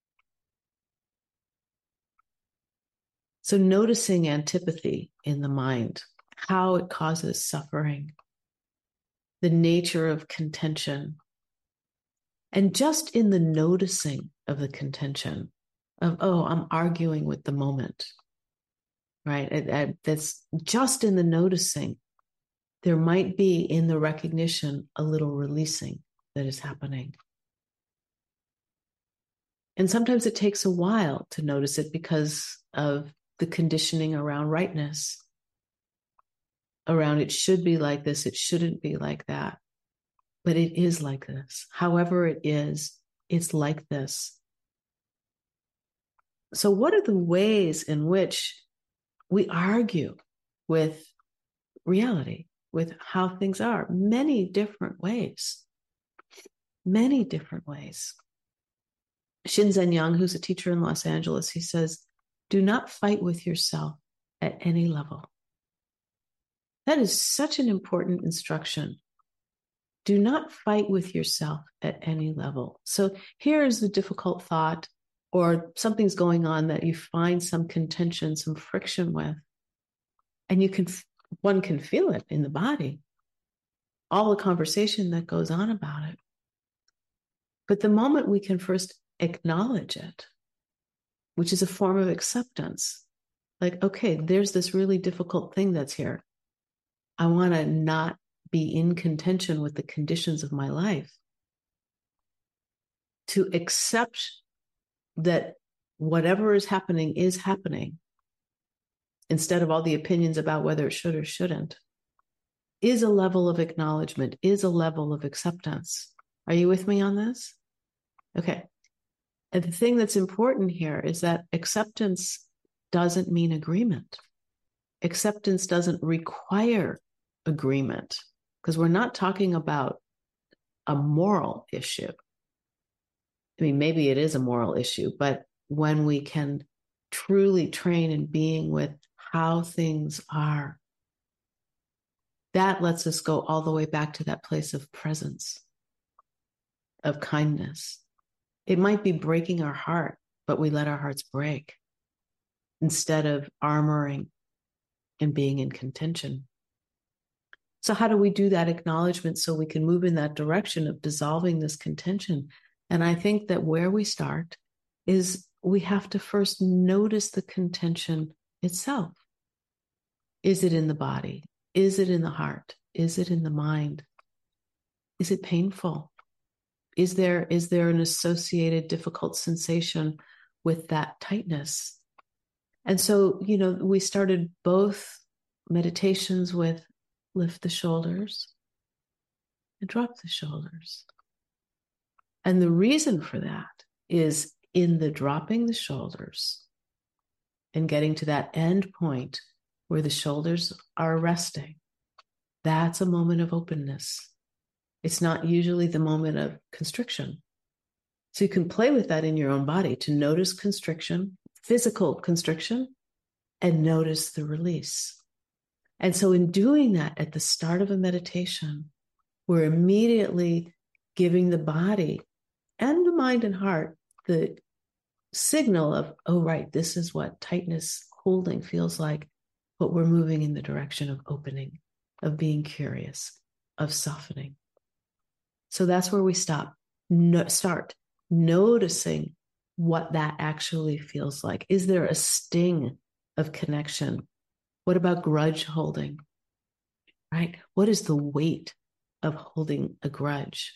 So noticing antipathy in the mind, how it causes suffering, the nature of contention, and just in the noticing of the contention of, oh, I'm arguing with the moment, right? I, I, that's just in the noticing. There might be in the recognition a little releasing that is happening. And sometimes it takes a while to notice it because of the conditioning around rightness, around it should be like this, it shouldn't be like that. But it is like this. However it is, it's like this. So what are the ways in which we argue with reality, with how things are? Many different ways. Many different ways. Shinzen Young, who's a teacher in Los Angeles, he says, do not fight with yourself at any level. That is such an important instruction. Do not fight with yourself at any level. So here's the difficult thought, or something's going on that you find some contention, some friction with, and you can, one can feel it in the body, all the conversation that goes on about it. But the moment we can first acknowledge it, which is a form of acceptance, like, okay, there's this really difficult thing that's here. I want to not be in contention with the conditions of my life. To accept that whatever is happening is happening, instead of all the opinions about whether it should or shouldn't, is a level of acknowledgement, is a level of acceptance. Are you with me on this? Okay. And the thing that's important here is that acceptance doesn't mean agreement. Acceptance doesn't require agreement. because we're not talking about a moral issue. I mean, maybe it is a moral issue, but when we can truly train in being with how things are, that lets us go all the way back to that place of presence, of kindness. It might be breaking our heart, but we let our hearts break instead of armoring and being in contention. So how do we do that acknowledgement so we can move in that direction of dissolving this contention? And I think that where we start is we have to first notice the contention itself. Is it in the body? Is it in the heart? Is it in the mind? Is it painful? Is there, is there an associated difficult sensation with that tightness? And so, you know, we started both meditations with lift the shoulders and drop the shoulders. And the reason for that is in the dropping the shoulders and getting to that end point where the shoulders are resting. That's a moment of openness. It's not usually the moment of constriction. So you can play with that in your own body to notice constriction, physical constriction, and notice the release. And so in doing that at the start of a meditation, we're immediately giving the body and the mind and heart the signal of, oh, right, this is what tightness, holding feels like, but we're moving in the direction of opening, of being curious, of softening. So that's where we stop. No, start noticing what that actually feels like. Is there a sting of connection? What about grudge holding? Right? What is the weight of holding a grudge?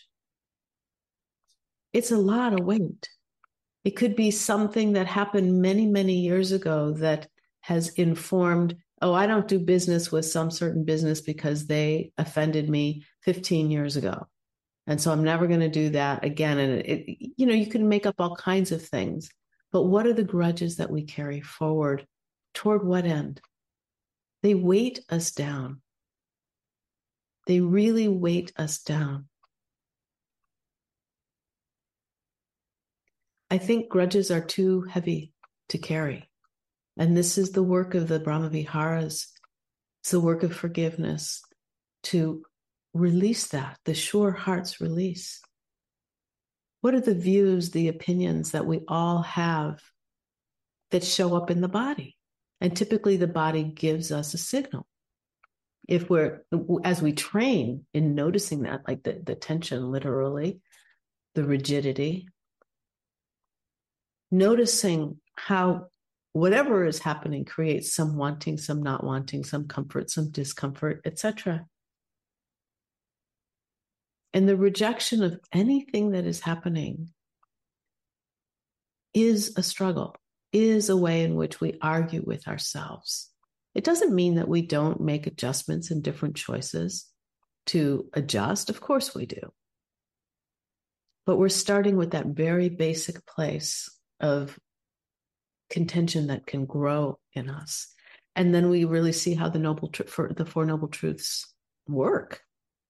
It's a lot of weight. It could be something that happened many, many years ago that has informed, oh, I don't do business with some certain business because they offended me fifteen years ago. And so I'm never going to do that again. And it, you know, you can make up all kinds of things, but what are the grudges that we carry forward? Toward what end? They weight us down. They really weight us down. I think grudges are too heavy to carry. And this is the work of the Brahmaviharas. It's the work of forgiveness to release that, the sure heart's release. What are the views, the opinions that we all have that show up in the body? And typically the body gives us a signal. If we're, as we train in noticing that, like the, the tension, literally, the rigidity, noticing how whatever is happening creates some wanting, some not wanting, some comfort, some discomfort, et cetera. And the rejection of anything that is happening is a struggle, is a way in which we argue with ourselves. It doesn't mean that we don't make adjustments and different choices to adjust. Of course we do. But we're starting with that very basic place of contention that can grow in us. And then we really see how the noble tr- for the Four Noble Truths work.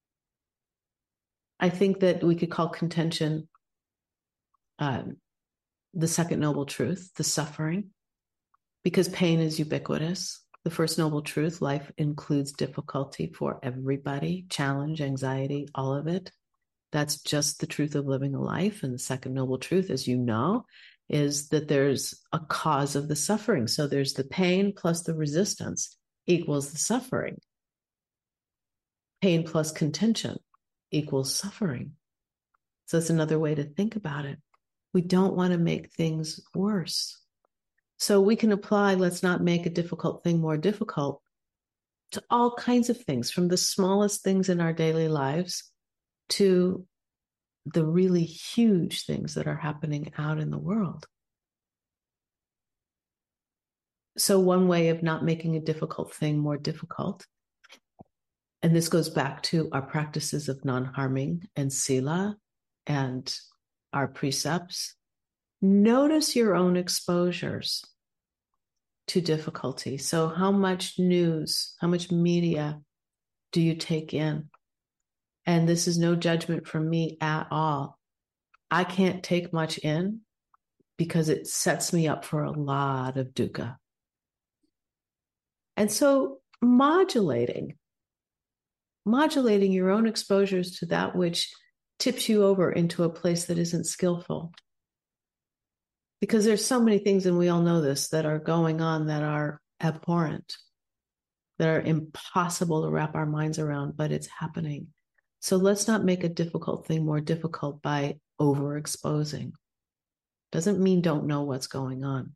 I think that we could call contention um, the second noble truth, the suffering, because pain is ubiquitous. The first noble truth, life includes difficulty for everybody, challenge, anxiety, all of it. That's just the truth of living a life. And the second noble truth, as you know, is that there's a cause of the suffering. So there's the pain plus the resistance equals the suffering. Pain plus contention equals suffering. So it's another way to think about it. We don't want to make things worse. So we can apply, let's not make a difficult thing more difficult, to all kinds of things, from the smallest things in our daily lives to the really huge things that are happening out in the world. So one way of not making a difficult thing more difficult, and this goes back to our practices of non-harming and sila and our precepts, notice your own exposures to difficulty. So how much news, how much media do you take in? and this is no judgment from me at all, I can't take much in because it sets me up for a lot of dukkha. And so modulating, modulating your own exposures to that which tips you over into a place that isn't skillful. Because there's so many things, and we all know this, that are going on that are abhorrent, that are impossible to wrap our minds around, but it's happening. So let's not make a difficult thing more difficult by overexposing. Doesn't mean don't know what's going on.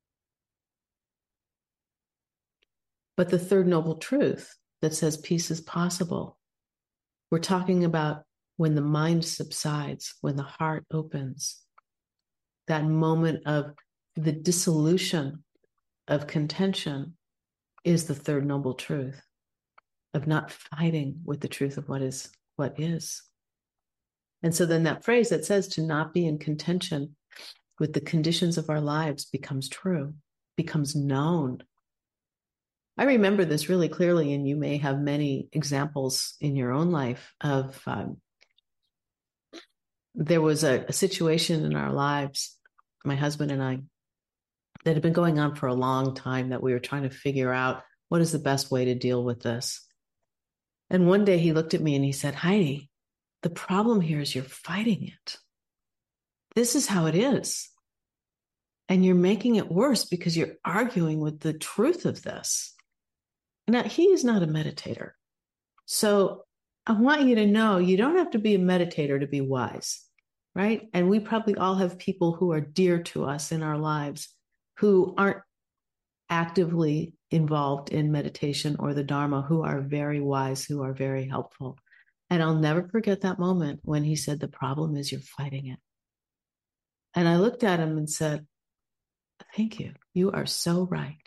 But the third noble truth that says peace is possible, we're talking about when the mind subsides, when the heart opens, that moment of the dissolution of contention is the third noble truth of not fighting with the truth of what is what is. And so then that phrase that says to not be in contention with the conditions of our lives becomes true, becomes known. I remember this really clearly, and you may have many examples in your own life of um, there was a, a situation in our lives, my husband and I, that had been going on for a long time, that we were trying to figure out what is the best way to deal with this. And one day he looked at me and he said, Heidi, the problem here is you're fighting it. This is how it is. And you're making it worse because you're arguing with the truth of this. Now, he is not a meditator. So I want you to know you don't have to be a meditator to be wise, right? And we probably all have people who are dear to us in our lives who aren't actively involved in meditation or the Dharma, who are very wise, who are very helpful. And I'll never forget that moment when he said, the problem is you're fighting it. And I looked at him and said, thank you. You are so right.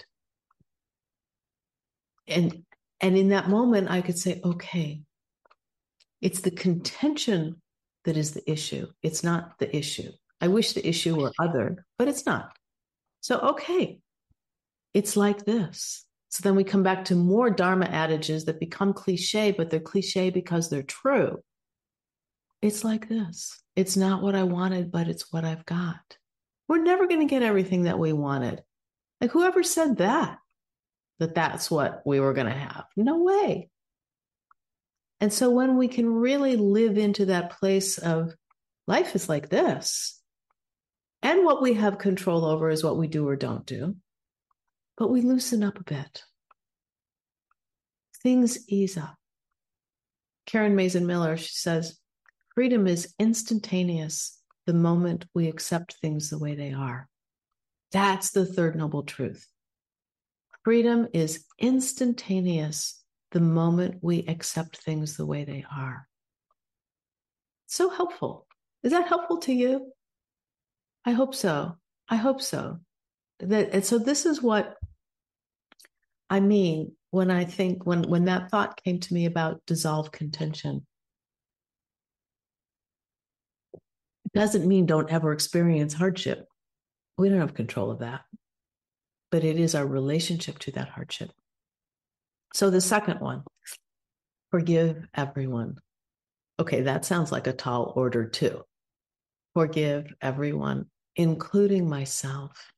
And, and in that moment, I could say, okay, it's the contention that is the issue. It's not the issue. I wish the issue were other, but it's not. So, okay, it's like this. So then we come back to more Dharma adages that become cliche, but they're cliche because they're true. It's like this. It's not what I wanted, but it's what I've got. We're never going to get everything that we wanted. Like, whoever said that, that that's what we were going to have? No way. And so when we can really live into that place of life is like this, and what we have control over is what we do or don't do, but we loosen up a bit. Things ease up. Karen Mazin Miller, she says, freedom is instantaneous the moment we accept things the way they are. That's the third noble truth. Freedom is instantaneous the moment we accept things the way they are. So helpful. Is that helpful to you? I hope so. I hope so. That, and so this is what I mean when I think, when, when that thought came to me about dissolve contention. It doesn't mean don't ever experience hardship. We don't have control of that. But it is our relationship to that hardship. So the second one, forgive everyone. Okay, that sounds like a tall order too. Forgive everyone, including myself.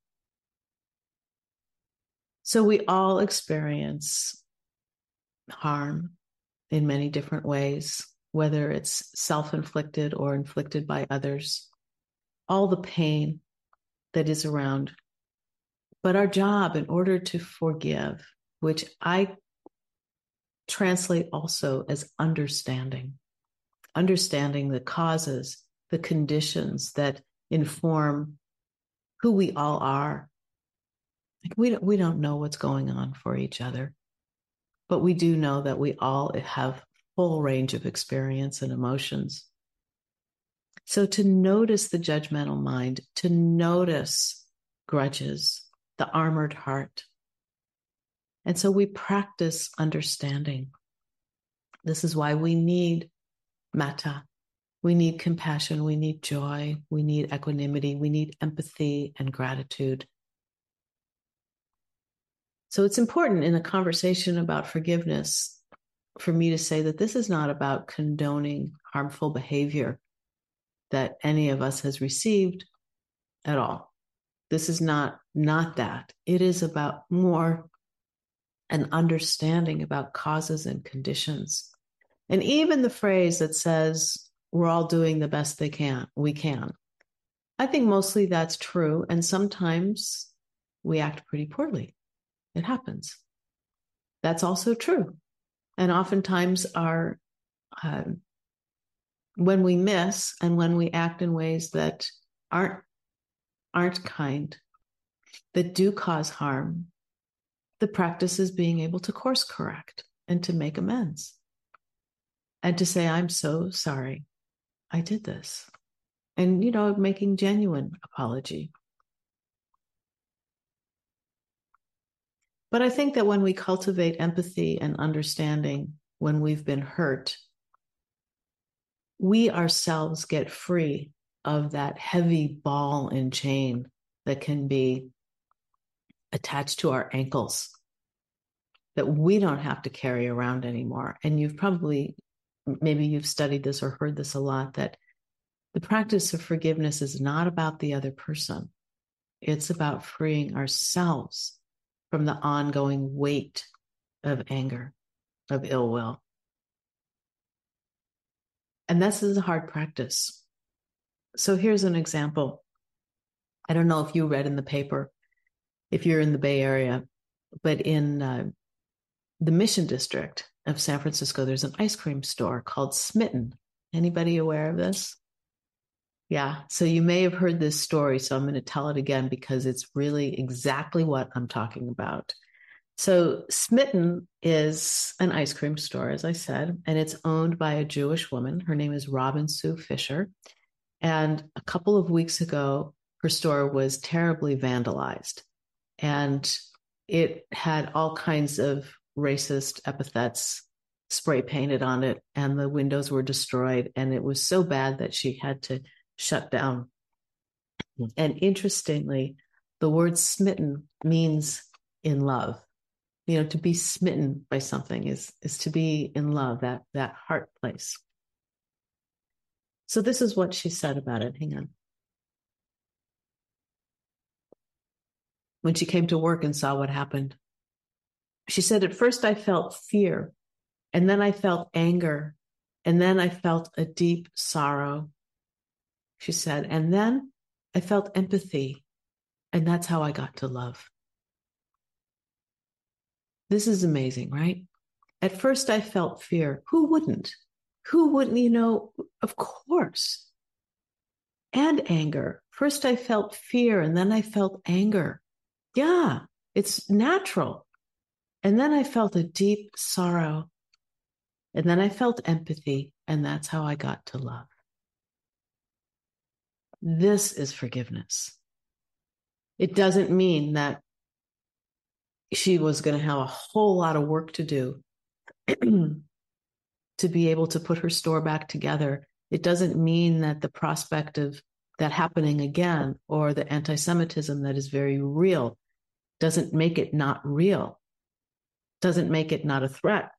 So we all experience harm in many different ways, whether it's self-inflicted or inflicted by others, all the pain that is around. But our job, in order to forgive, which I translate also as understanding, understanding the causes, the conditions that inform who we all are. Like we don't, we don't know what's going on for each other, but we do know that we all have full range of experience and emotions. So to notice the judgmental mind, to notice grudges, the armored heart. And so we practice understanding. This is why we need metta. We need compassion. We need joy. We need equanimity. We need empathy and gratitude. So it's important in a conversation about forgiveness, for me to say that this is not about condoning harmful behavior that any of us has received at all. This is not, not that. It is about more an understanding about causes and conditions. And even the phrase that says, we're all doing the best they can, we can. I think mostly that's true. And sometimes we act pretty poorly. It happens. That's also true. And oftentimes our, uh, when we miss and when we act in ways that aren't, aren't kind, that do cause harm, the practice is being able to course correct and to make amends and to say, I'm so sorry I did this. And, you know, making genuine apology. But I think that when we cultivate empathy and understanding when we've been hurt, we ourselves get free of that heavy ball and chain that can be attached to our ankles that we don't have to carry around anymore. And you've probably, maybe you've studied this or heard this a lot, that the practice of forgiveness is not about the other person. It's about freeing ourselves from the ongoing weight of anger, of ill will. And this is a hard practice. So here's an example. I don't know if you read in the paper, if you're in the Bay Area, but in uh, the Mission District of San Francisco, there's an ice cream store called Smitten. Anybody aware of this? Yeah. So you may have heard this story. So I'm going to tell it again because it's really exactly what I'm talking about. So Smitten is an ice cream store, as I said, and it's owned by a Jewish woman. Her name is Robin Sue Fisher. And a couple of weeks ago, her store was terribly vandalized. And it had all kinds of racist epithets spray painted on it, and the windows were destroyed. And it was so bad that she had to shut down. And interestingly, the word smitten means in love. You know, to be smitten by something is, is to be in love, that, that heart place. So this is what she said about it. Hang on. When she came to work and saw what happened, she said, at first I felt fear, and then I felt anger, and then I felt a deep sorrow. She said, and then I felt empathy, and that's how I got to love. This is amazing, right? At first I felt fear. Who wouldn't? Who wouldn't, you know, of course. And anger. First I felt fear, and then I felt anger. Yeah, it's natural. And then I felt a deep sorrow. And then I felt empathy, and that's how I got to love. This is forgiveness. It doesn't mean that she was going to have a whole lot of work to do to be able to put her store back together. It doesn't mean that the prospect of that happening again, or the anti-Semitism that is very real, doesn't make it not real, doesn't make it not a threat.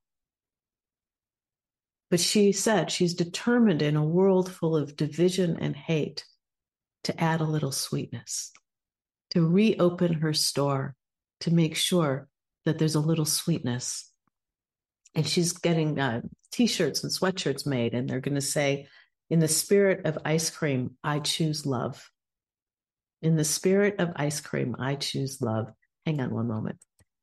But she said she's determined in a world full of division and hate to add a little sweetness, to reopen her store, to make sure that there's a little sweetness. And she's getting uh, t-shirts and sweatshirts made, and they're going to say, in the spirit of ice cream, I choose love. In the spirit of ice cream, I choose love. Hang on one moment.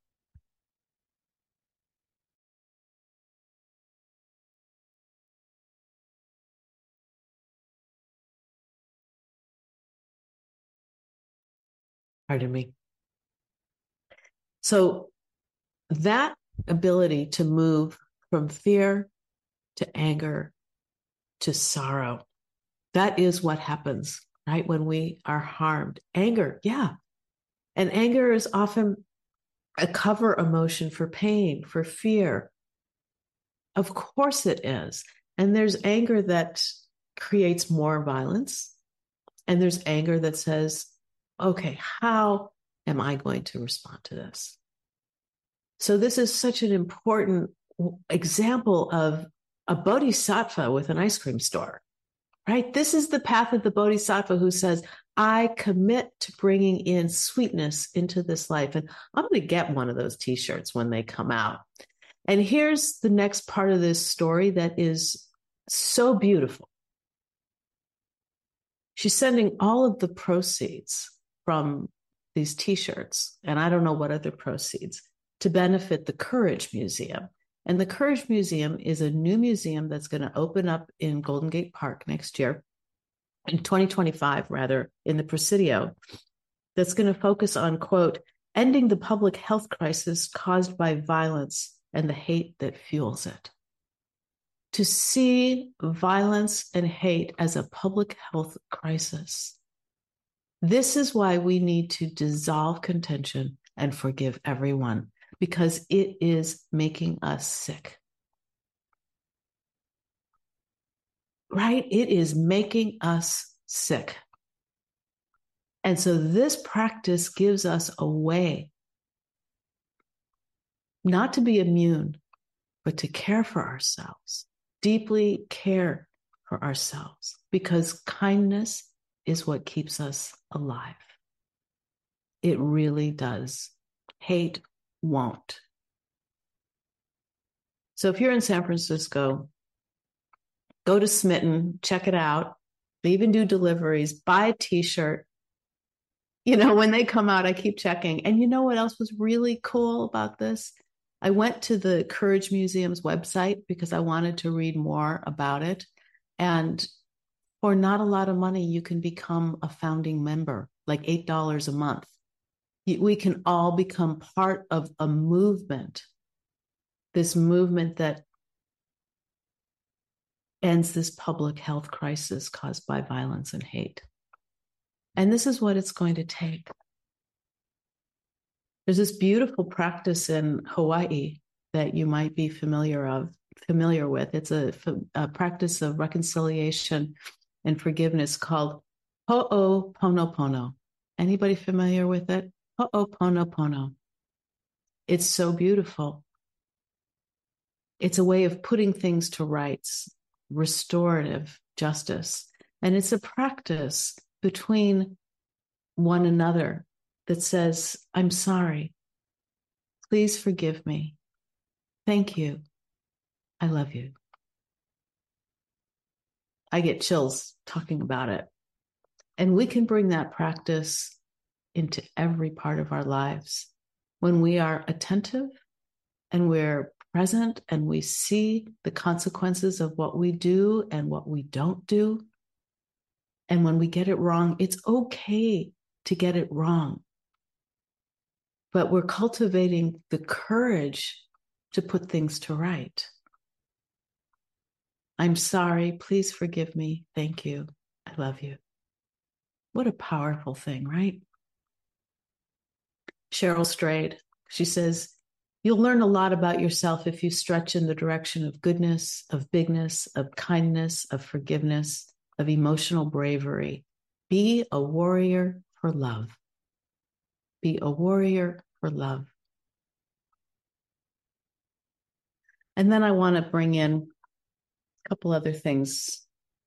Pardon me. So that ability to move from fear to anger to sorrow, that is what happens, right? When we are harmed. Anger, yeah. And anger is often a cover emotion for pain, for fear. Of course it is. And there's anger that creates more violence. And there's anger that says, okay, how am I going to respond to this? So this is such an important example of a bodhisattva with an ice cream store, right? This is the path of the bodhisattva who says, I commit to bringing in sweetness into this life. And I'm going to get one of those t-shirts when they come out. And here's the next part of this story that is so beautiful. She's sending all of the proceeds from these t-shirts, and I don't know what other proceeds, to benefit the Courage Museum. And the Courage Museum is a new museum that's going to open up in Golden Gate Park next year, in twenty twenty-five, rather, in the Presidio, that's going to focus on, quote, ending the public health crisis caused by violence and the hate that fuels it. To see violence and hate as a public health crisis. This is why we need to dissolve contention and forgive everyone, because it is making us sick. Right? It is making us sick. And so this practice gives us a way not to be immune, but to care for ourselves, deeply care for ourselves, because kindness is what keeps us alive. It really does. Hate won't. So if you're in San Francisco, go to Smitten, check it out. They even do deliveries, buy a t-shirt. You know, when they come out, I keep checking. And you know what else was really cool about this? I went to the Courage Museum's website because I wanted to read more about it. And for not a lot of money, you can become a founding member, like eight dollars a month. We can all become part of a movement, this movement that ends this public health crisis caused by violence and hate. And this is what it's going to take. There's this beautiful practice in Hawaii that you might be familiar of, familiar with. It's a, a practice of reconciliation and forgiveness called Ho'oponopono. Anybody familiar with it? Ho'oponopono. It's so beautiful. It's a way of putting things to rights, restorative justice. And it's a practice between one another that says, I'm sorry. Please forgive me. Thank you. I love you. I get chills talking about it. And we can bring that practice into every part of our lives when we are attentive and we're present and we see the consequences of what we do and what we don't do. And when we get it wrong, it's okay to get it wrong. But we're cultivating the courage to put things to right. I'm sorry. Please forgive me. Thank you. I love you. What a powerful thing, right? Cheryl Strayed, she says, you'll learn a lot about yourself if you stretch in the direction of goodness, of bigness, of kindness, of forgiveness, of emotional bravery. Be a warrior for love. Be a warrior for love. And then I want to bring in a couple other things.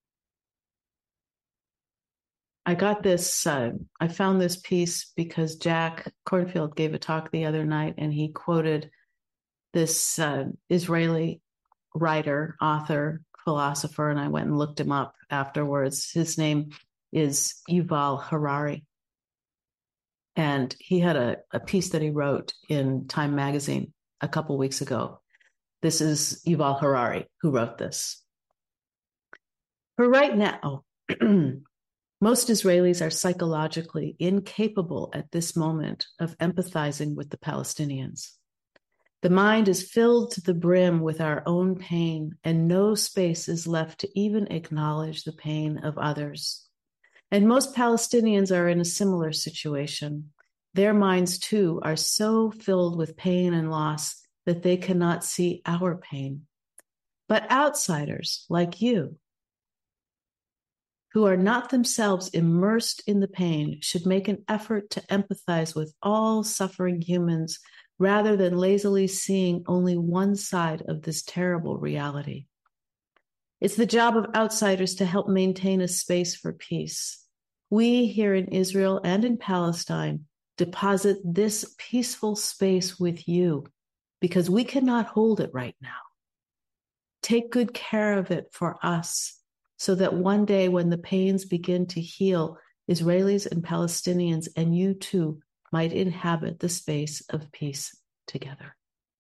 I got this, uh, I found this piece because Jack Kornfield gave a talk the other night and he quoted this uh, Israeli writer, author, philosopher, and I went and looked him up afterwards. His name is Yuval Harari. And he had a, a piece that he wrote in Time magazine a couple weeks ago. This is Yuval Harari who wrote this. For right now, most Israelis are psychologically incapable at this moment of empathizing with the Palestinians. The mind is filled to the brim with our own pain, and no space is left to even acknowledge the pain of others. And most Palestinians are in a similar situation. Their minds, too, are so filled with pain and loss that they cannot see our pain. But outsiders like you, who are not themselves immersed in the pain, should make an effort to empathize with all suffering humans rather than lazily seeing only one side of this terrible reality. It's the job of outsiders to help maintain a space for peace. We here in Israel and in Palestine deposit this peaceful space with you because we cannot hold it right now. Take good care of it for us so that one day when the pains begin to heal, Israelis and Palestinians and you too might inhabit the space of peace together.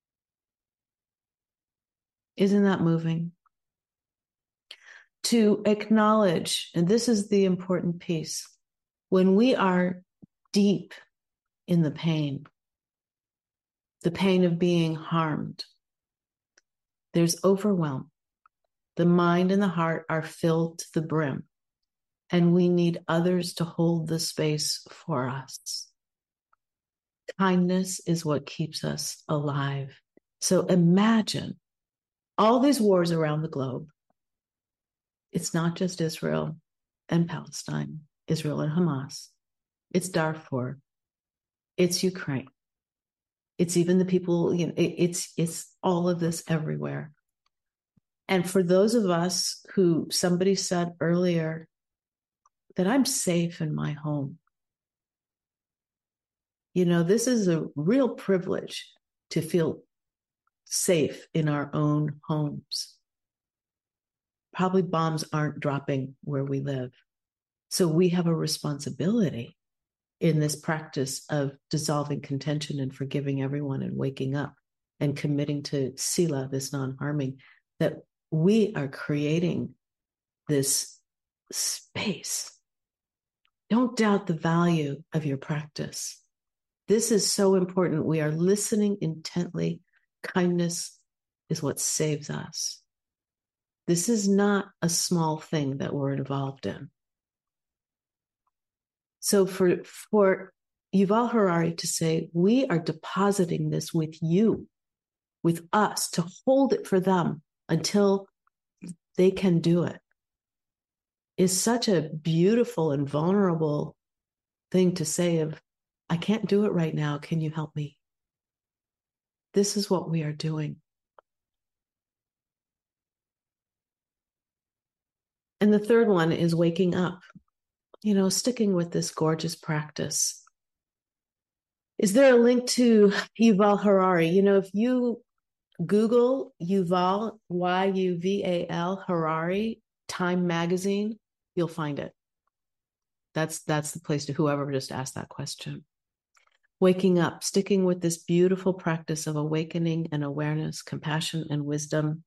Isn't that moving? To acknowledge, and this is the important piece, when we are deep in the pain, the pain of being harmed, there's overwhelm. The mind and the heart are filled to the brim, and we need others to hold the space for us. Kindness is what keeps us alive. So imagine all these wars around the globe. It's not just Israel and Palestine, Israel and Hamas. It's Darfur. It's Ukraine. It's even the people, you know, it, it's, it's all of this everywhere. And for those of us who somebody said earlier that I'm safe in my home, you know, this is a real privilege to feel safe in our own homes. Probably bombs aren't dropping where we live. So we have a responsibility in this practice of dissolving contention and forgiving everyone and waking up and committing to Sila, this non-harming, that we are creating this space. Don't doubt the value of your practice. This is so important. We are listening intently. Kindness is what saves us. This is not a small thing that we're involved in. So for, for Yuval Harari to say, we are depositing this with you, with us, to hold it for them until they can do it, is such a beautiful and vulnerable thing to say of, I can't do it right now. Can you help me? This is what we are doing. And the third one is waking up, you know, sticking with this gorgeous practice. Is there a link to Yuval Harari? You know, if you Google Yuval, Y U V A L, Harari, Time Magazine, you'll find it. That's, that's the place to whoever just asked that question. Waking up, sticking with this beautiful practice of awakening and awareness, compassion and wisdom.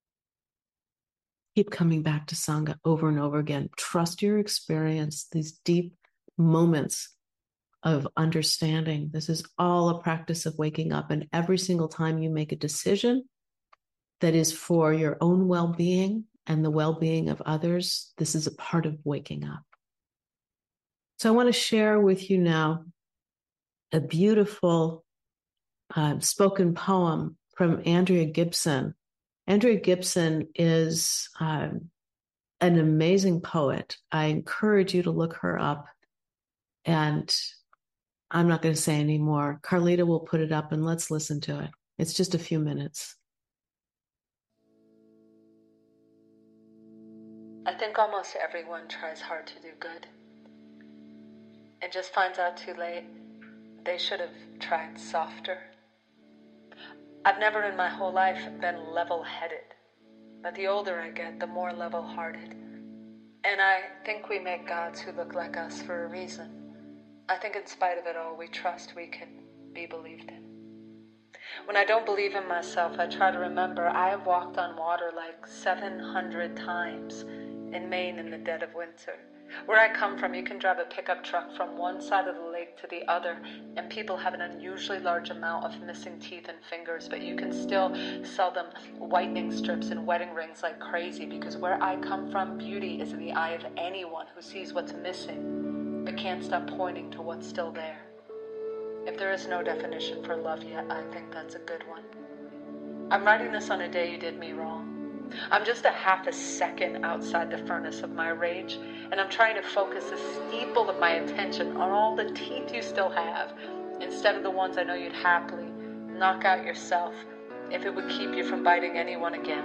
Keep coming back to Sangha over and over again. Trust your experience, these deep moments of understanding. This is all a practice of waking up. And every single time you make a decision that is for your own well-being and the well-being of others, this is a part of waking up. So I want to share with you now a beautiful uh, spoken poem from Andrea Gibson. Andrea Gibson is um, an amazing poet. I encourage you to look her up. And I'm not going to say any more. Carlita will put it up and let's listen to it. It's just a few minutes. I think almost everyone tries hard to do good and just finds out too late they should have tried softer. I've never in my whole life been level-headed, but the older I get, the more level-hearted. And I think we make gods who look like us for a reason. I think in spite of it all, we trust we can be believed in. When I don't believe in myself, I try to remember I have walked on water like seven hundred times in Maine in the dead of winter. Where I come from, you can drive a pickup truck from one side of the lake to the other, and people have an unusually large amount of missing teeth and fingers, but you can still sell them whitening strips and wedding rings like crazy, because where I come from, beauty is in the eye of anyone who sees what's missing, but can't stop pointing to what's still there. If there is no definition for love yet, I think that's a good one. I'm writing this on a day you did me wrong. I'm just a half a second outside the furnace of my rage, and I'm trying to focus the steeple of my attention on all the teeth you still have, instead of the ones I know you'd happily knock out yourself if it would keep you from biting anyone again.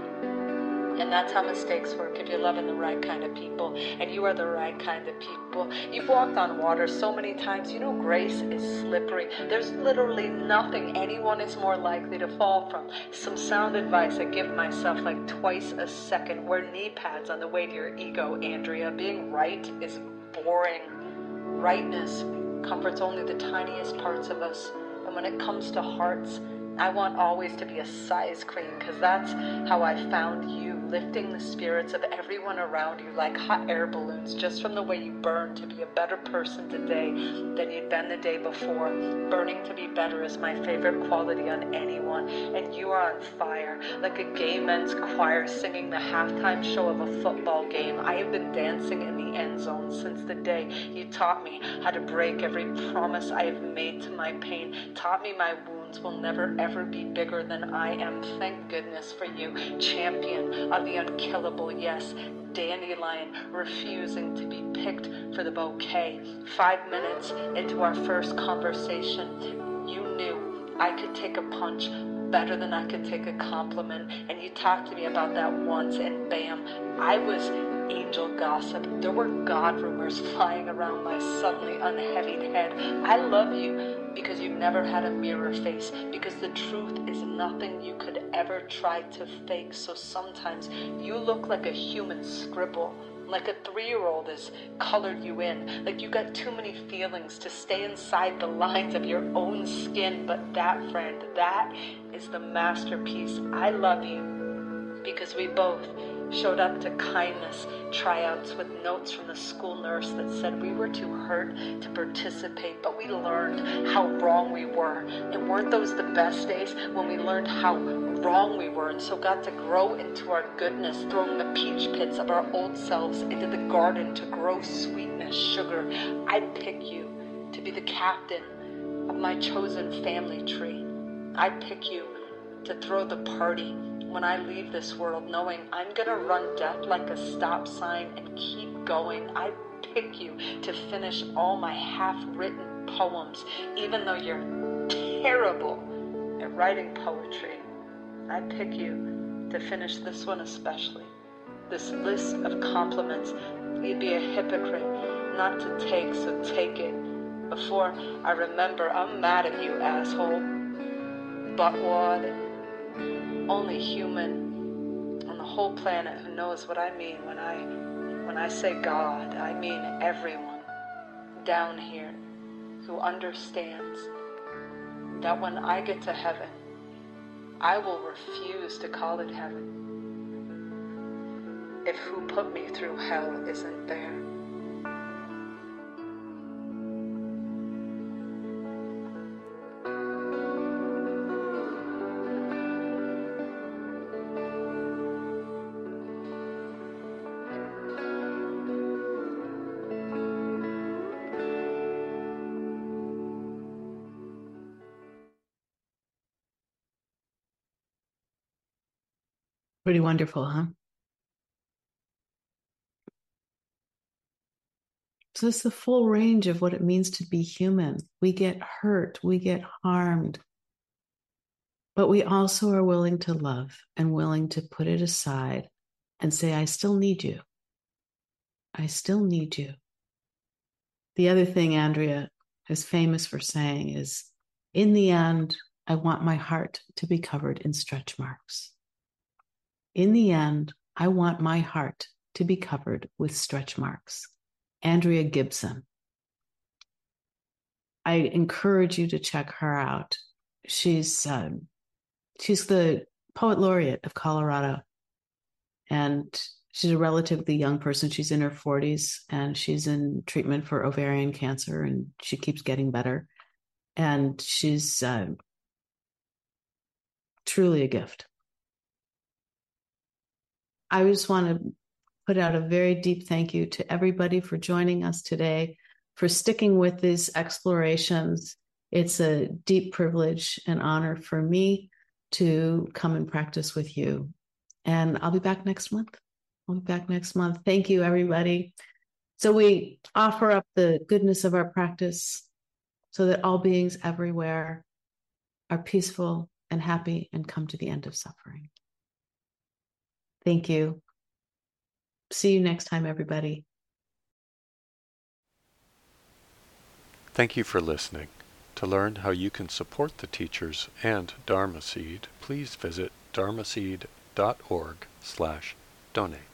And that's how mistakes work, if you're loving the right kind of people, and you are the right kind of people. You've walked on water so many times. You know grace is slippery. There's literally nothing anyone is more likely to fall from. Some sound advice I give myself like twice a second. Wear knee pads on the way to your ego, Andrea. Being right is boring. Rightness comforts only the tiniest parts of us. And when it comes to hearts, I want always to be a size queen, because that's how I found you, lifting the spirits of everyone around you like hot air balloons, just from the way you burn to be a better person today than you'd been the day before. Burning to be better is my favorite quality on anyone, and you are on fire, like a gay men's choir singing the halftime show of a football game. I have been dancing in the end zone since the day you taught me how to break every promise I have made to my pain, taught me my wounds will never ever be bigger than I am. Thank goodness for you, champion of the unkillable, yes, dandelion, refusing to be picked for the bouquet. Five minutes into our first conversation, you knew I could take a punch better than I could take a compliment, and you talked to me about that once, and bam, I was angel gossip. There were God rumors flying around my suddenly unheavied head. I love you because you've never had a mirror face, because the truth is nothing you could ever try to fake. So sometimes you look like a human scribble, like a three-year-old has colored you in, like you got too many feelings to stay inside the lines of your own skin. But that, friend, that is the masterpiece. I love you because we both showed up to kindness tryouts with notes from the school nurse that said we were too hurt to participate, but we learned how wrong we were. And weren't those the best days, when we learned how wrong we were, and so got to grow into our goodness, throwing the peach pits of our old selves into the garden to grow sweetness, sugar. I'd pick you to be the captain of my chosen family tree. I'd pick you to throw the party when I leave this world, knowing I'm gonna run death like a stop sign and keep going. I pick you to finish all my half-written poems, even though you're terrible at writing poetry. I pick you to finish this one especially. This list of compliments, you'd be a hypocrite not to take, so take it. Before I remember, I'm mad at you, asshole. Buttwad, only human on the whole planet who knows what I mean when I when I say God. I mean everyone down here who understands that when I get to heaven, I will refuse to call it heaven if who put me through hell isn't there. Pretty wonderful, huh? So it's the full range of what it means to be human. We get hurt, we get harmed, but we also are willing to love and willing to put it aside and say, I still need you. I still need you. The other thing Andrea is famous for saying is, in the end, I want my heart to be covered in stretch marks. In the end, I want my heart to be covered with stretch marks. Andrea Gibson. I encourage you to check her out. She's um, she's the poet laureate of Colorado, and she's a relatively young person. She's in her forties, and she's in treatment for ovarian cancer, and she keeps getting better. And she's uh, truly a gift. I just want to put out a very deep thank you to everybody for joining us today, for sticking with these explorations. It's a deep privilege and honor for me to come and practice with you. And I'll be back next month. I'll be back next month. Thank you, everybody. So we offer up the goodness of our practice so that all beings everywhere are peaceful and happy and come to the end of suffering. Thank you. See you next time, everybody. Thank you for listening. To learn how you can support the teachers and Dharma Seed, please visit dharmaseed dot org slash donate.